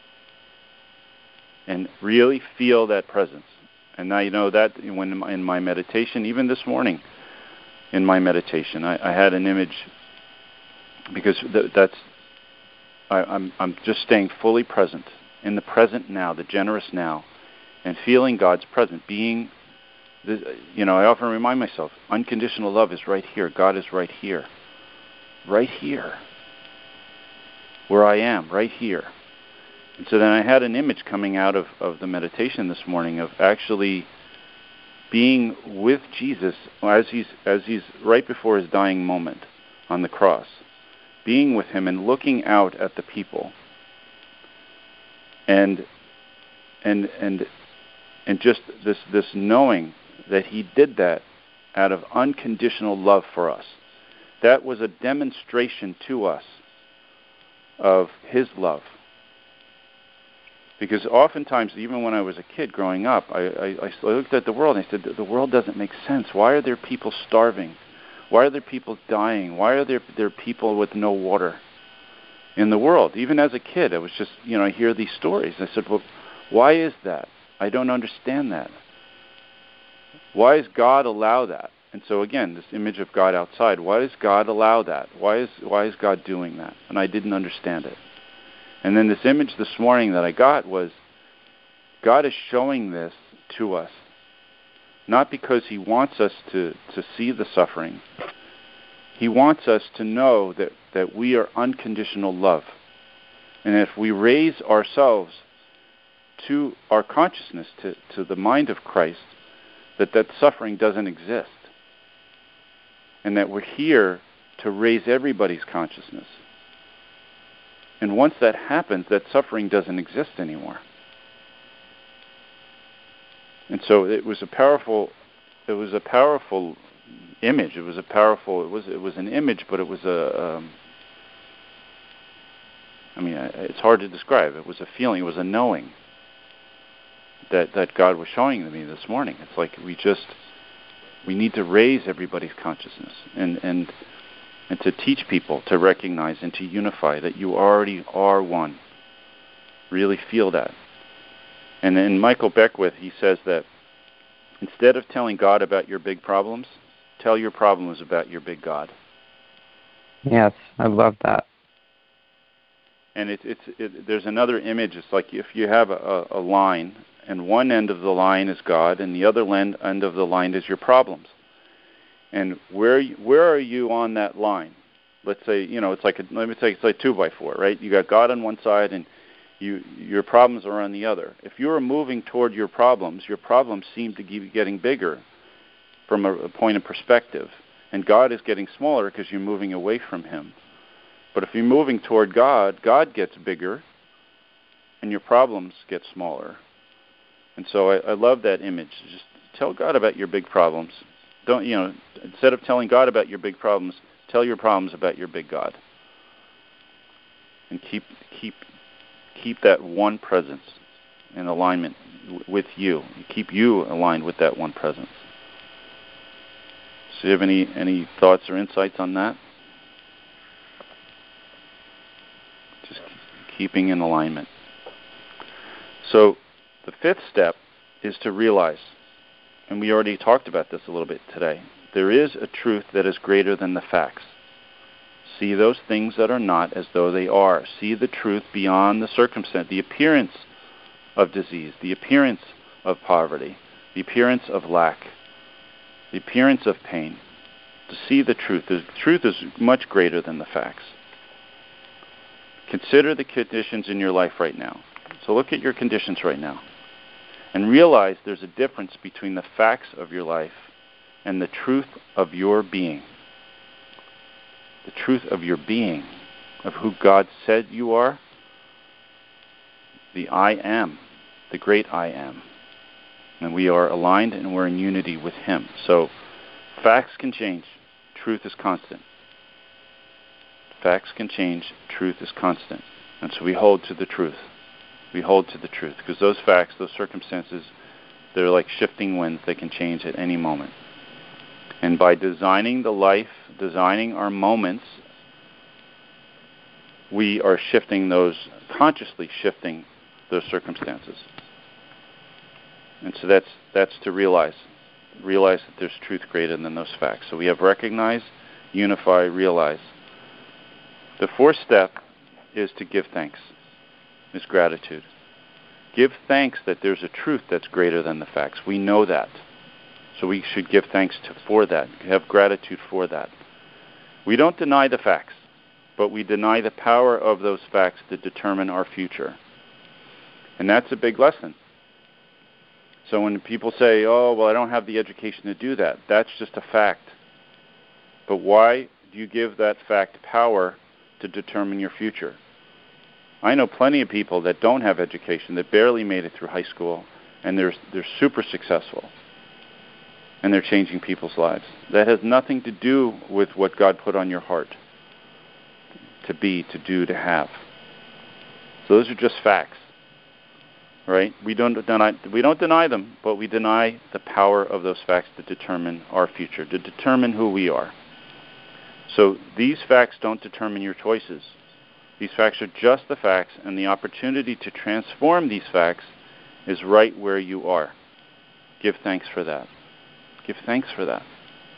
And really feel that presence. And now you know that when in my meditation, even this morning in my meditation, I, I had an image because th- that's I, I'm I'm just staying fully present in the present now, the generous now, and feeling God's presence. Being, the, you know, I often remind myself, unconditional love is right here. God is right here, right here, where I am, right here. And so then I had an image coming out of, of the meditation this morning of actually being with Jesus as he's as he's right before his dying moment on the cross. Being with him and looking out at the people, and and and and just this this knowing that he did that out of unconditional love for us. That was a demonstration to us of his love. Because oftentimes, even when I was a kid growing up, I, I, I looked at the world and I said, the world doesn't make sense. Why are there people starving? Why are there people dying? Why are there there people with no water in the world? Even as a kid, I was just, you know, I hear these stories. I said, well, why is that? I don't understand that. Why does God allow that? And so again, this image of God outside, why does God allow that? Why is why is God doing that? And I didn't understand it. And then this image this morning that I got was, God is showing this to us. Not because he wants us to, to see the suffering. He wants us to know that, that we are unconditional love. And if we raise ourselves to our consciousness, to, to the mind of Christ, that that suffering doesn't exist. And that we're here to raise everybody's consciousness. And once that happens, that suffering doesn't exist anymore. And so it was a powerful, it was a powerful image. It was a powerful. It was it was an image, but it was a. Um, I mean, it's hard to describe. It was a feeling. It was a knowing that that God was showing to me this morning. It's like we just We need to raise everybody's consciousness and, and, and to teach people to recognize and to unify that you already are one. Really feel that. And in Michael Beckwith, he says that instead of telling God about your big problems, tell your problems about your big God. Yes, I love that. And it's it's it, there's another image. It's like if you have a, a line, and one end of the line is God, and the other end end of the line is your problems. And where where are you on that line? Let's say you know it's like a, let me say it's like two by four, right? You got God on one side, and you your problems are on the other. If you are moving toward your problems, your problems seem to keep getting bigger from a, a point of perspective, and God is getting smaller because you're moving away from Him. But if you're moving toward God, God gets bigger, and your problems get smaller. And so I, I love that image. Just tell God about your big problems. Don't you know? Instead of telling God about your big problems, tell your problems about your big God. And keep keep keep that one presence in alignment w- with you. Keep you aligned with that one presence. So, do you have any any thoughts or insights on that? Just keeping in alignment. So the fifth step is to realize, and we already talked about this a little bit today, there is a truth that is greater than the facts. See those things that are not as though they are. See the truth beyond the circumstance, the appearance of disease, the appearance of poverty, the appearance of lack, the appearance of pain. To see the truth. The truth is much greater than the facts. Consider the conditions in your life right now. So look at your conditions right now and realize there's a difference between the facts of your life and the truth of your being. The truth of your being, of who God said you are, the I am, the great I am. And we are aligned and we're in unity with Him. So facts can change. Truth is constant. Facts can change. Truth is constant. And so we hold to the truth. We hold to the truth. Because those facts, those circumstances, they're like shifting winds. They can change at any moment. And by designing the life, designing our moments, we are shifting those, consciously shifting those circumstances. And so that's that's to realize. Realize that there's truth greater than those facts. So we have recognize, unify, realize. The fourth step is to give thanks, is gratitude. Give thanks that there's a truth that's greater than the facts. We know that. So we should give thanks to, for that, have gratitude for that. We don't deny the facts, but we deny the power of those facts to determine our future. And that's a big lesson. So when people say, oh, well, I don't have the education to do that, that's just a fact. But why do you give that fact power to determine your future? I know plenty of people that don't have education, that barely made it through high school, and they're, they're super successful. And they're changing people's lives. That has nothing to do with what God put on your heart to be, to do, to have. So those are just facts. Right? We don't deny we don't deny them, but we deny the power of those facts to determine our future, to determine who we are. So these facts don't determine your choices. These facts are just the facts, and the opportunity to transform these facts is right where you are. Give thanks for that. Give thanks for that.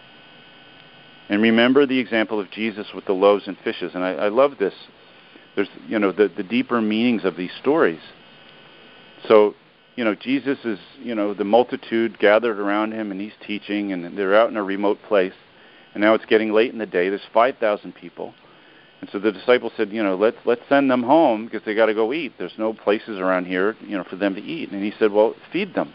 And remember the example of Jesus with the loaves and fishes. And I, I love this. There's, you know, the, the deeper meanings of these stories. So, you know, Jesus is, you know, the multitude gathered around him, and he's teaching, and they're out in a remote place. And now it's getting late in the day. There's five thousand people. And so the disciples said, you know, let's let's send them home because they got to go eat. There's no places around here, you know, for them to eat. And he said, well, feed them.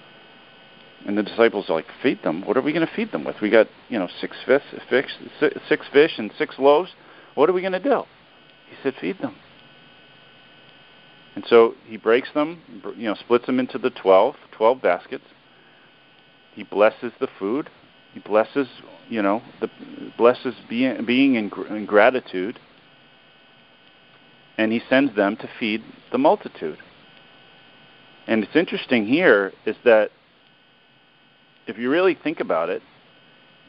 And the disciples are like, feed them? What are we going to feed them with? We got, you know, six fish, fish, six fish and six loaves. What are we going to do? He said, feed them. And so he breaks them, you know, splits them into the twelve, twelve baskets. He blesses the food. He blesses, you know, the blesses being, being in, in gratitude. And he sends them to feed the multitude. And it's interesting here is that if you really think about it,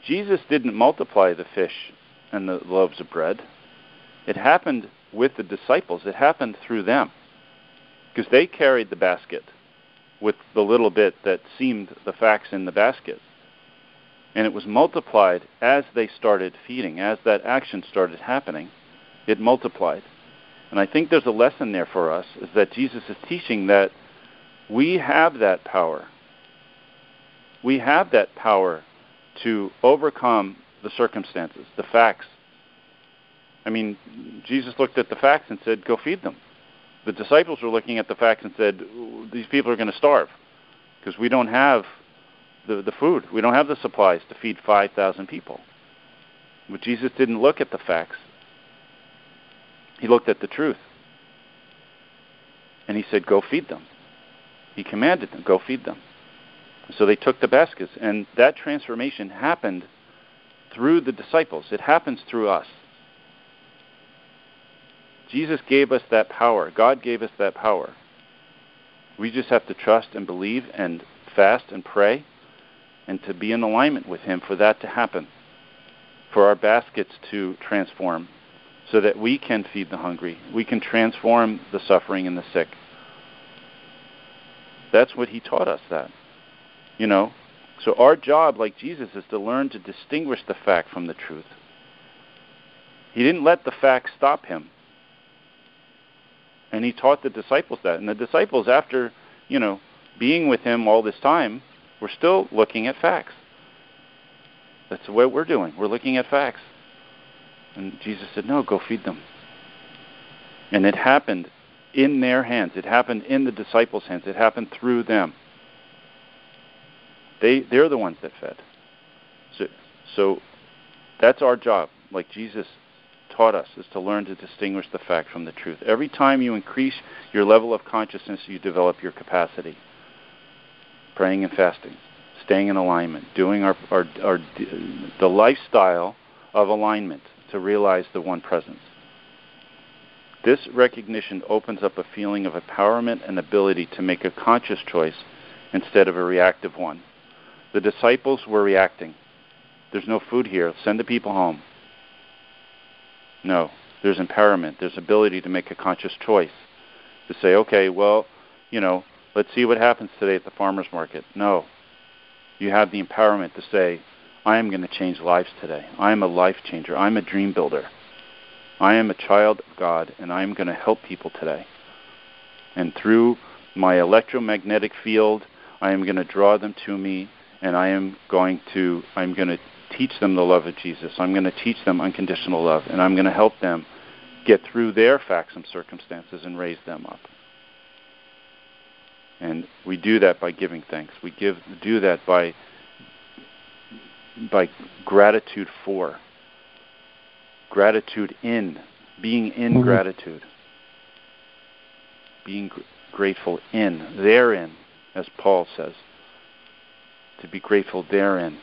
Jesus didn't multiply the fish and the loaves of bread. It happened with the disciples. It happened through them, because they carried the basket with the little bit that seemed the facts in the basket. And it was multiplied as they started feeding, as that action started happening. It multiplied. And I think there's a lesson there for us, is that Jesus is teaching that we have that power. We have that power to overcome the circumstances, the facts. I mean, Jesus looked at the facts and said, go feed them. The disciples were looking at the facts and said, these people are going to starve because we don't have the, the food. We don't have the supplies to feed five thousand people. But Jesus didn't look at the facts. He looked at the truth. And he said, go feed them. He commanded them, go feed them. So they took the baskets, and that transformation happened through the disciples. It happens through us. Jesus gave us that power. God gave us that power. We just have to trust and believe and fast and pray and to be in alignment with him for that to happen, for our baskets to transform so that we can feed the hungry. We can transform the suffering and the sick. That's what he taught us, that. You know, so our job, like Jesus, is to learn to distinguish the fact from the truth. He didn't let the facts stop him. And he taught the disciples that. And the disciples, after, you know, being with him all this time, were still looking at facts. That's what we're doing. We're looking at facts. And Jesus said, no, go feed them. And it happened in their hands. It happened in the disciples' hands. It happened through them. They, they're the ones that fed. So, so that's our job, like Jesus taught us, is to learn to distinguish the fact from the truth. Every time you increase your level of consciousness, you develop your capacity. Praying and fasting, staying in alignment, doing our, our, our the lifestyle of alignment to realize the one presence. This recognition opens up a feeling of empowerment and ability to make a conscious choice instead of a reactive one. The disciples were reacting. There's no food here. Send the people home. No, there's empowerment. There's ability to make a conscious choice. To say, okay, well, you know, let's see what happens today at the farmer's market. No. You have the empowerment to say, I am going to change lives today. I am a life changer. I'm a dream builder. I am a child of God, and I am going to help people today. And through my electromagnetic field, I am going to draw them to me, and I am going to, I'm going to teach them the love of Jesus. I'm going to teach them unconditional love, and I'm going to help them get through their facts and circumstances and raise them up. And we do that by giving thanks. We give do that by by gratitude for, gratitude in, being in mm-hmm. gratitude, being gr- grateful in, therein, as Paul says, to be grateful therein.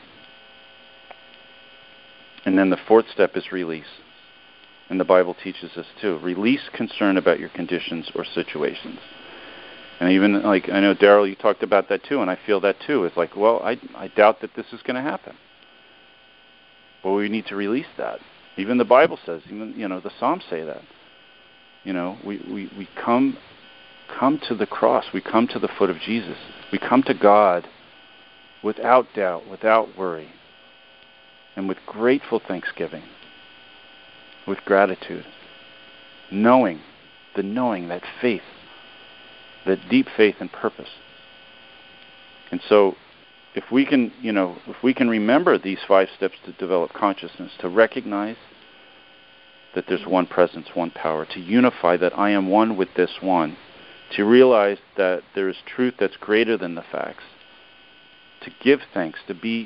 And then the fourth step is release. And the Bible teaches us too. Release concern about your conditions or situations. And even, like, I know, Daryl, you talked about that too, and I feel that too. It's like, well, I, I doubt that this is going to happen. Well, we need to release that. Even the Bible says, even, you know, the Psalms say that. You know, we, we, we come come to the cross. We come to the foot of Jesus. We come to God without doubt, without worry, and with grateful thanksgiving, with gratitude, knowing, the knowing, that faith, that deep faith and purpose. And so if we can, you know, if we can remember these five steps to develop consciousness, to recognize that there's one presence, one power, to unify that I am one with this one, to realize that there is truth that's greater than the facts, to give thanks, to be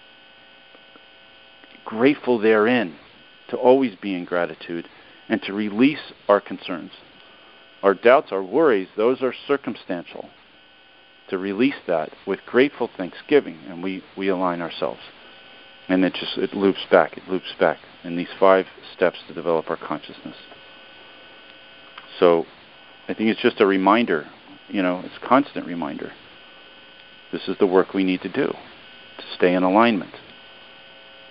grateful therein, to always be in gratitude, and to release our concerns. Our doubts, our worries, those are circumstantial. To release that with grateful thanksgiving, and we, we align ourselves. And it just, it loops back, it loops back in these five steps to develop our consciousness. So I think it's just a reminder, you know, it's a constant reminder. This is the work we need to do, to stay in alignment.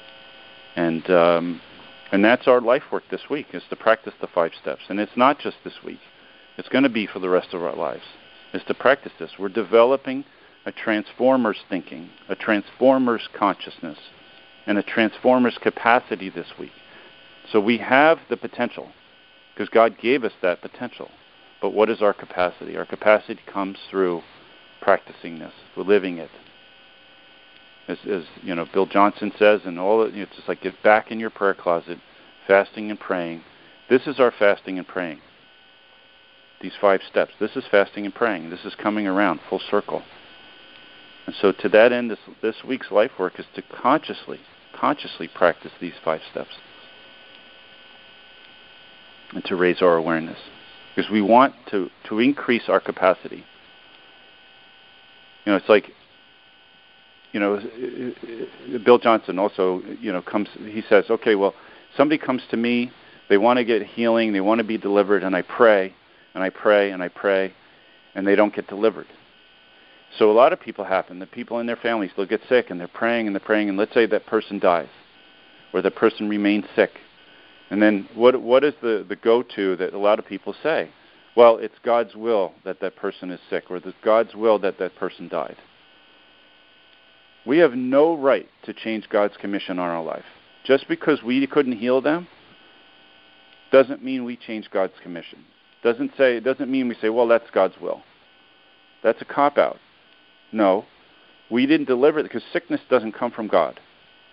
And um, and that's our life work this week, is to practice the five steps. And it's not just this week. It's going to be for the rest of our lives, is to practice this. We're developing a transformer's thinking, a transformer's consciousness, and a transformer's capacity this week. So we have the potential, because God gave us that potential. But what is our capacity? Our capacity comes through practicing this, through living it. As, as you know, Bill Johnson says, and all it, it's just like get back in your prayer closet, fasting and praying. This is our fasting and praying. These five steps. This is fasting and praying. This is coming around full circle. And so to that end, this, this week's life work is to consciously, consciously practice these five steps and to raise our awareness. Because we want to, to increase our capacity. You know, it's like, you know, Bill Johnson also, you know, comes, he says, okay, well, somebody comes to me, they want to get healing, they want to be delivered, and I pray, and I pray, and I pray, and they don't get delivered. So a lot of people happen, the people in their families, they'll get sick, and they're praying, and they're praying, and let's say that person dies, or the person remains sick. And then what what is the, the go-to that a lot of people say? Well, it's God's will that that person is sick, or it's God's will that that person died. We have no right to change God's commission on our life. Just because we couldn't heal them doesn't mean we change God's commission. Doesn't say it doesn't mean we say, well, that's God's will. That's a cop-out. No, we didn't deliver it because sickness doesn't come from God.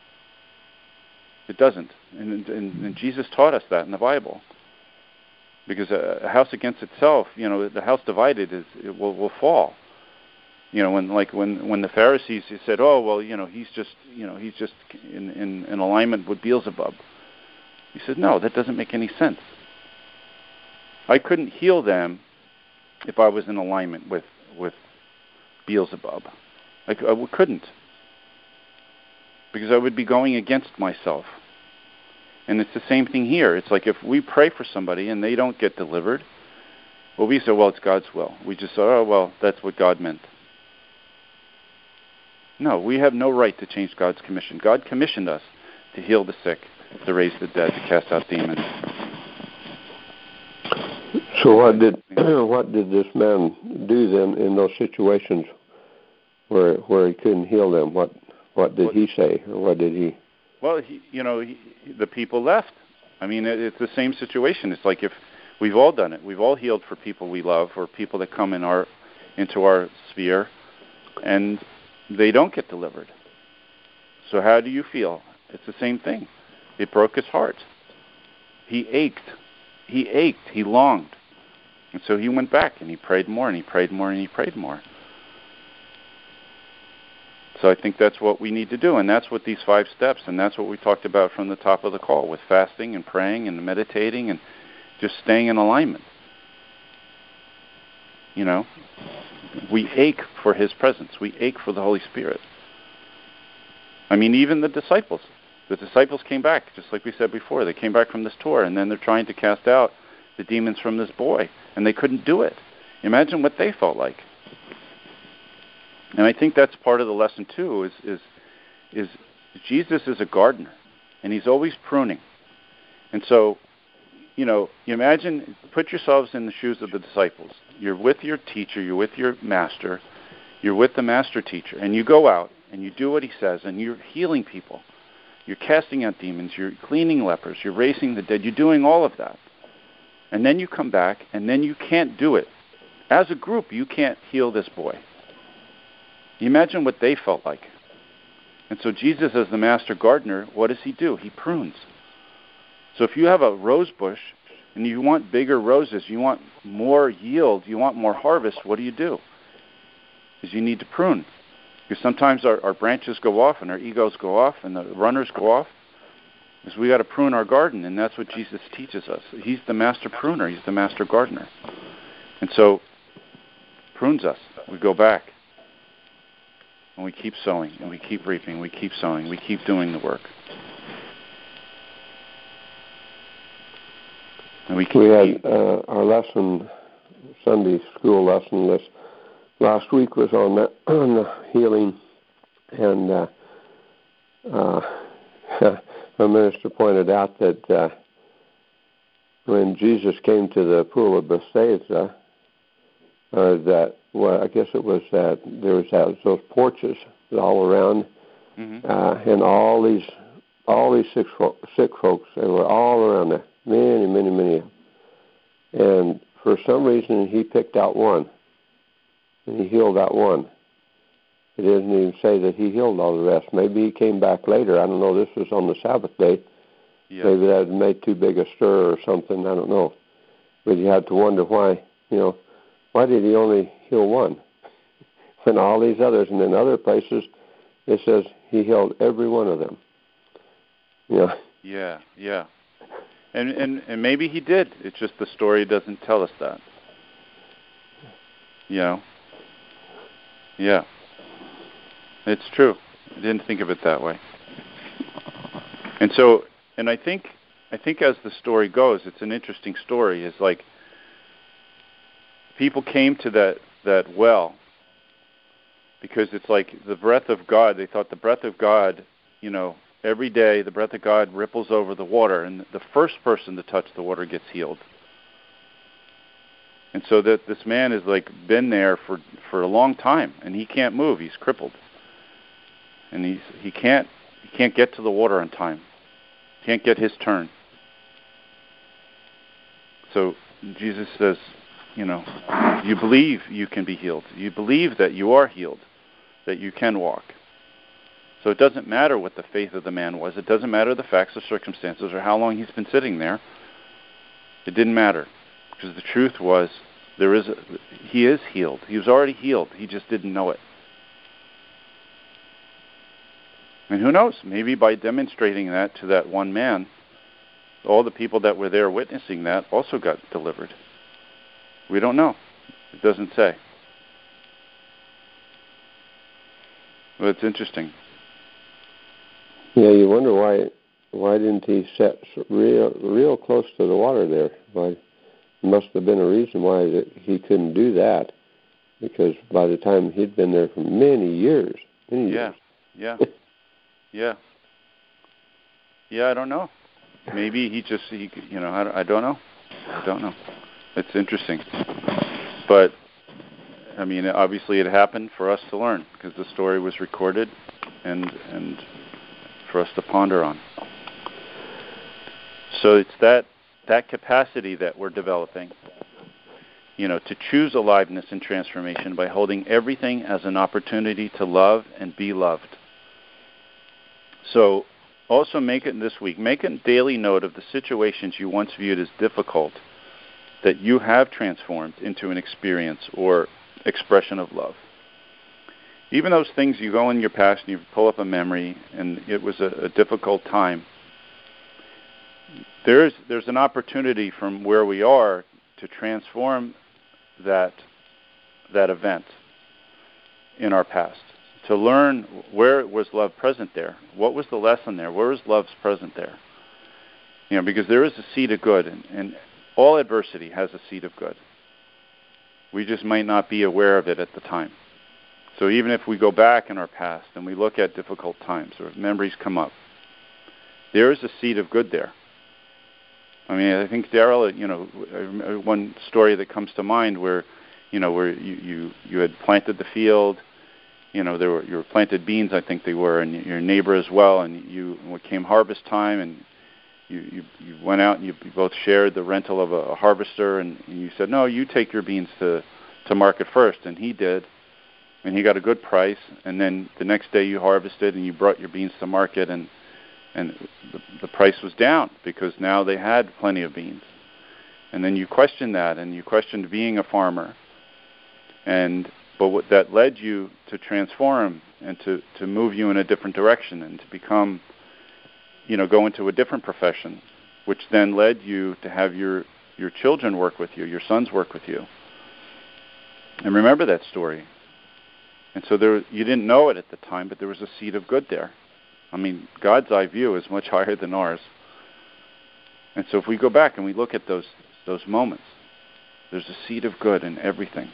It doesn't. And, and, and Jesus taught us that in the Bible. Because a, a house against itself, you know, the house divided is it will, will fall. You know, when like when, when the Pharisees said, "Oh, well, you know, he's just you know he's just in, in, in alignment with Beelzebub," he said, "No, that doesn't make any sense. I couldn't heal them if I was in alignment with with Beelzebub. I, I couldn't, because I would be going against myself." And it's the same thing here. It's like if we pray for somebody and they don't get delivered, well, we say, well, it's God's will. We just say, oh, well, that's what God meant. No, we have no right to change God's commission. God commissioned us to heal the sick, to raise the dead, to cast out demons. So what did what did this man do then in those situations where where he couldn't heal them? What what did he say, or what did he? Well, he, you know, he, the people left. I mean, it, it's the same situation. It's like if we've all done it. We've all healed for people we love, or people that come in our into our sphere, and they don't get delivered. So how do you feel? It's the same thing. It broke his heart. He ached. He ached. He longed. And so he went back and he prayed more and he prayed more and he prayed more. So I think that's what we need to do, and that's what these five steps, and that's what we talked about from the top of the call with fasting and praying and meditating and just staying in alignment. You know, we ache for his presence. We ache for the Holy Spirit. I mean, even the disciples. The disciples came back, just like we said before. They came back from this tour, and then they're trying to cast out the demons from this boy, and they couldn't do it. Imagine what they felt like. And I think that's part of the lesson too. Is is is Jesus is a gardener, and he's always pruning. And so, you know, you imagine, put yourselves in the shoes of the disciples. You're with your teacher, you're with your master, you're with the master teacher, and you go out and you do what he says, and you're healing people. You're casting out demons, you're cleaning lepers, you're raising the dead, you're doing all of that. And then you come back, and then you can't do it. As a group, you can't heal this boy. You imagine what they felt like. And so Jesus, as the master gardener, what does he do? He prunes. So if you have a rose bush and you want bigger roses, you want more yield, you want more harvest, what do you do? Is you need to prune. Because sometimes our, our branches go off and our egos go off and the runners go off. Because we got to prune our garden, and that's what Jesus teaches us. He's the master pruner. He's the master gardener. And so prunes us. We go back. And we keep sowing, and we keep reaping, we keep sowing, we keep doing the work. And we, keep, we had uh, our lesson, Sunday school lesson this last week was on that, on the healing, and uh, uh, my minister pointed out that uh, when Jesus came to the pool of Bethesda, uh, that well, I guess it was that there was that, those porches all around, mm-hmm. uh, and all these all these sick fo- sick folks. They were all around there, many, many, many. And for some reason, he picked out one, and he healed that one. It doesn't even say that he healed all the rest. Maybe he came back later. I don't know. This was on the Sabbath day. Yeah. Maybe that had made too big a stir or something. I don't know. But you had to wonder why, you know, why did he only heal one? And all these others, and in other places, it says he healed every one of them. Yeah. Yeah, yeah. And, and and maybe he did. It's just the story doesn't tell us that. You know? Yeah. It's true. I didn't think of it that way. And so, and I think, I think as the story goes, it's an interesting story. It's like people came to that, that well because it's like the breath of God. They thought the breath of God, you know, every day the breath of God ripples over the water, and the first person to touch the water gets healed. And so that this man has like been there for, for a long time, and he can't move. He's crippled. And he's he can't he can't get to the water on time. Can't get his turn. So Jesus says, you know, you believe you can be healed. You believe that you are healed, that you can walk. So it doesn't matter what the faith of the man was. It doesn't matter the facts or circumstances or how long he's been sitting there. It didn't matter, because the truth was there is a, he is healed. He was already healed. He just didn't know it. And who knows, maybe by demonstrating that to that one man, all the people that were there witnessing that also got delivered. We don't know. It doesn't say. But it's interesting. Yeah, you wonder why why didn't he sit real real close to the water there? Why, there must have been a reason why he couldn't do that, because by the time he'd been there for many years, many yeah, years. yeah. Yeah. Yeah, I don't know. Maybe he just, he, you know, I, I don't know. I don't know. It's interesting. But, I mean, obviously it happened for us to learn, because the story was recorded and and for us to ponder on. So it's that that capacity that we're developing, you know, to choose aliveness and transformation by holding everything as an opportunity to love and be loved. So also make it this week, make a daily note of the situations you once viewed as difficult that you have transformed into an experience or expression of love. Even those things you go in your past and you pull up a memory and it was a, a difficult time, there's there's an opportunity from where we are to transform that that event in our past. To learn where was love present there. What was the lesson there? Where was love's present there? You know, because there is a seed of good, and, and all adversity has a seed of good. We just might not be aware of it at the time. So even if we go back in our past and we look at difficult times or memories come up, there is a seed of good there. I mean, I think, Daryl, you know, one story that comes to mind where, you know, where you, you, you had planted the field. You know, there were you were planted beans, I think they were, and your neighbor as well. And you, when it came harvest time, and you, you, you went out and you, you both shared the rental of a, a harvester, and, and you said, no, you take your beans to, to market first, and he did, and he got a good price. And then the next day you harvested and you brought your beans to market, and and the, the price was down because now they had plenty of beans. And then you questioned that, and you questioned being a farmer, and but what that led you to transform and to, to move you in a different direction and to become, you know, go into a different profession, which then led you to have your, your children work with you, your sons work with you. And remember that story. And so there, you didn't know it at the time, but there was a seed of good there. I mean, God's eye view is much higher than ours. And so if we go back and we look at those those moments, there's a seed of good in everything.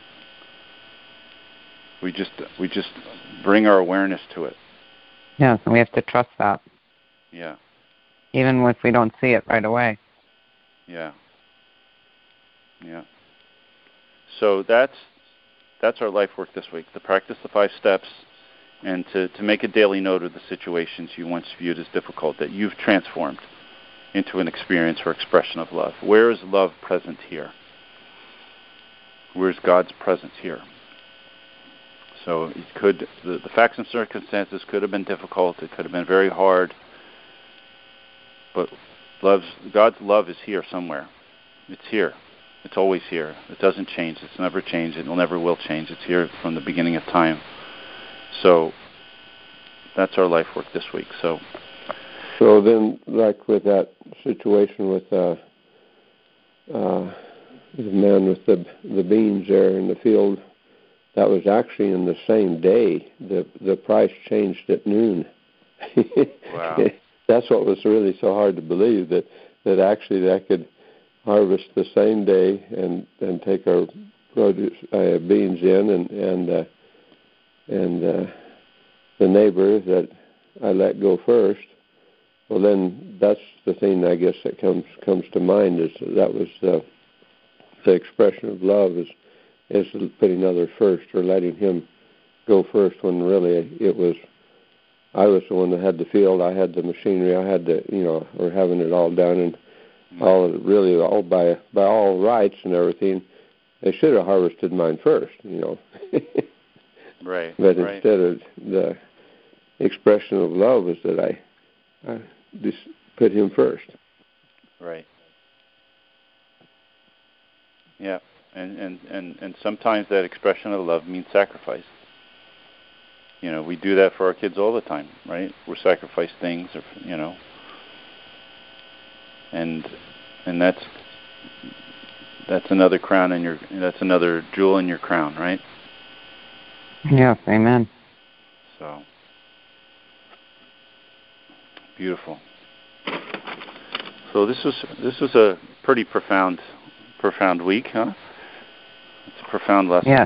We just we just bring our awareness to it. Yes, and we have to trust that. Yeah. even if we don't see it right away. Yeah. Yeah. So that's that's our life work this week, to practice the five steps and to, to make a daily note of the situations you once viewed as difficult that you've transformed into an experience or expression of love. Where is love present here? Where is God's presence here? So it could the, the facts and circumstances could have been difficult. It could have been very hard. But love's, God's love is here somewhere. It's here. It's always here. It doesn't change. It's never changed. It never will change. It's here from the beginning of time. So that's our life work this week. So, so then, like with that situation with uh, uh, the man with the the beans there in the field, that was actually in the same day. The the price changed at noon. Wow. That's what was really so hard to believe, that, that actually that could harvest the same day and, and take our produce uh, beans in, and and uh, and uh, the neighbor that I let go first. Well, then that's the thing I guess that comes comes to mind, is that was the the expression of love, is is putting others first, or letting him go first, when really it was I was the one that had the field, I had the machinery, I had the, you know, or having it all done, and all really all by by all rights and everything. They should have harvested mine first, you know. Right. But right. instead of the expression of love is that I, I just put him first. Right. Yeah, and, and, and, and sometimes that expression of love means sacrifice. You know, we do that for our kids all the time, right? We sacrifice things, or you know, and and that's that's another crown in your that's another jewel in your crown, right? Yes, amen. So beautiful. So this was this was a pretty profound profound week, huh? It's a profound lesson. Yes.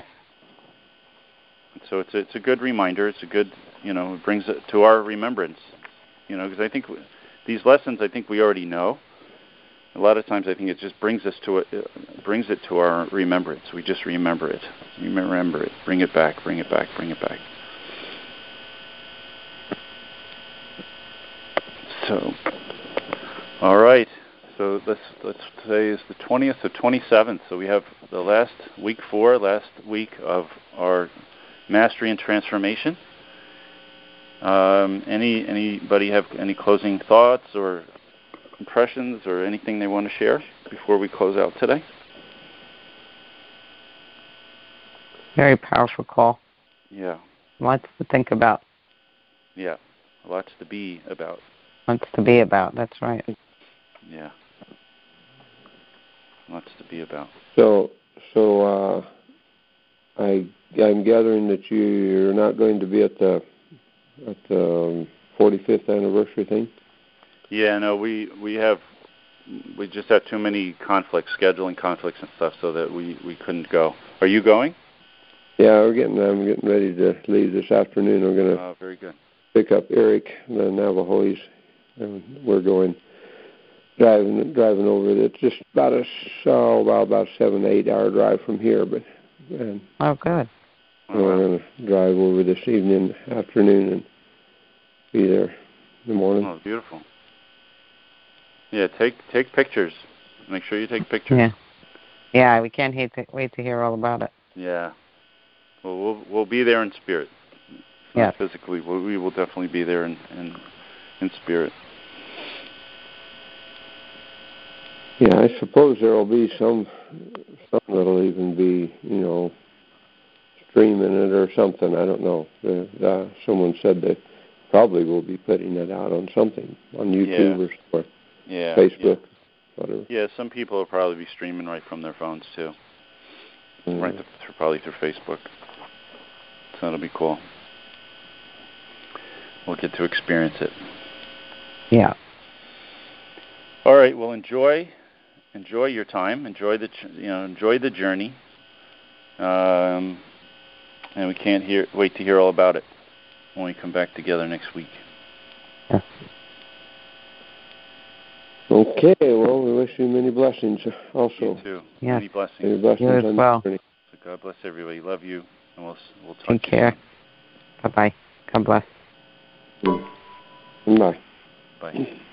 So it's a, it's a good reminder. It's a good, you know, it brings it to our remembrance, you know, because I think these lessons, I think we already know. A lot of times I think it just brings us to it, it brings it to our remembrance. We just remember it. Remember it. Bring it back, bring it back, bring it back. So, all right. So let's, let's say it's the twentieth to twenty-seventh. So we have the last week four, last week of our Mastery and Transformation. Um, any anybody have any closing thoughts or impressions or anything they want to share before we close out today? Very powerful call. Yeah. Lots to think about. Yeah. Lots to be about. Lots to be about. That's right. Yeah. Lots to be about. So, so uh, I I'm gathering that you're not going to be at the at the um, forty-fifth anniversary thing. Yeah, no, we we have we just had too many conflicts, scheduling conflicts and stuff, so that we, we couldn't go. Are you going? Yeah, we're getting I'm getting ready to leave this afternoon. We're going to oh, very good. pick up Eric, the Navajos, and we're going driving driving over. It's just about a oh, about about a seven eight hour drive from here, but and Oh, good. Oh, we're wow. going to drive over this evening, afternoon, and be there in the morning. Oh, beautiful. Yeah, take take pictures. Make sure you take pictures. Yeah. Yeah, we can't wait to, wait to hear all about it. Yeah. Well, we'll we'll be there in spirit. Not Yes. physically. We, we will definitely be there in, in in spirit. Yeah, I suppose there will be some some that'll even be, you know, streaming it or something. I don't know. The, uh, someone said they probably will be putting it out on something, on YouTube Yeah. or, or Yeah. Facebook, Yeah. whatever. Yeah, some people will probably be streaming right from their phones too. Mm-hmm. Right, through, probably through Facebook. So that'll be cool. We'll get to experience it. Yeah. All right. Well, enjoy, enjoy your time. Enjoy the, you know, enjoy the journey. Um, and we can't hear, wait to hear all about it when we come back together next week. Yeah. Okay, well, we wish you many blessings also. You too. Yes. Many blessings. Many blessings You as on well. the journey. So God bless everybody. Love you, and we'll we'll talk Take to you care. soon. Bye-bye. God bless. Bye. Bye.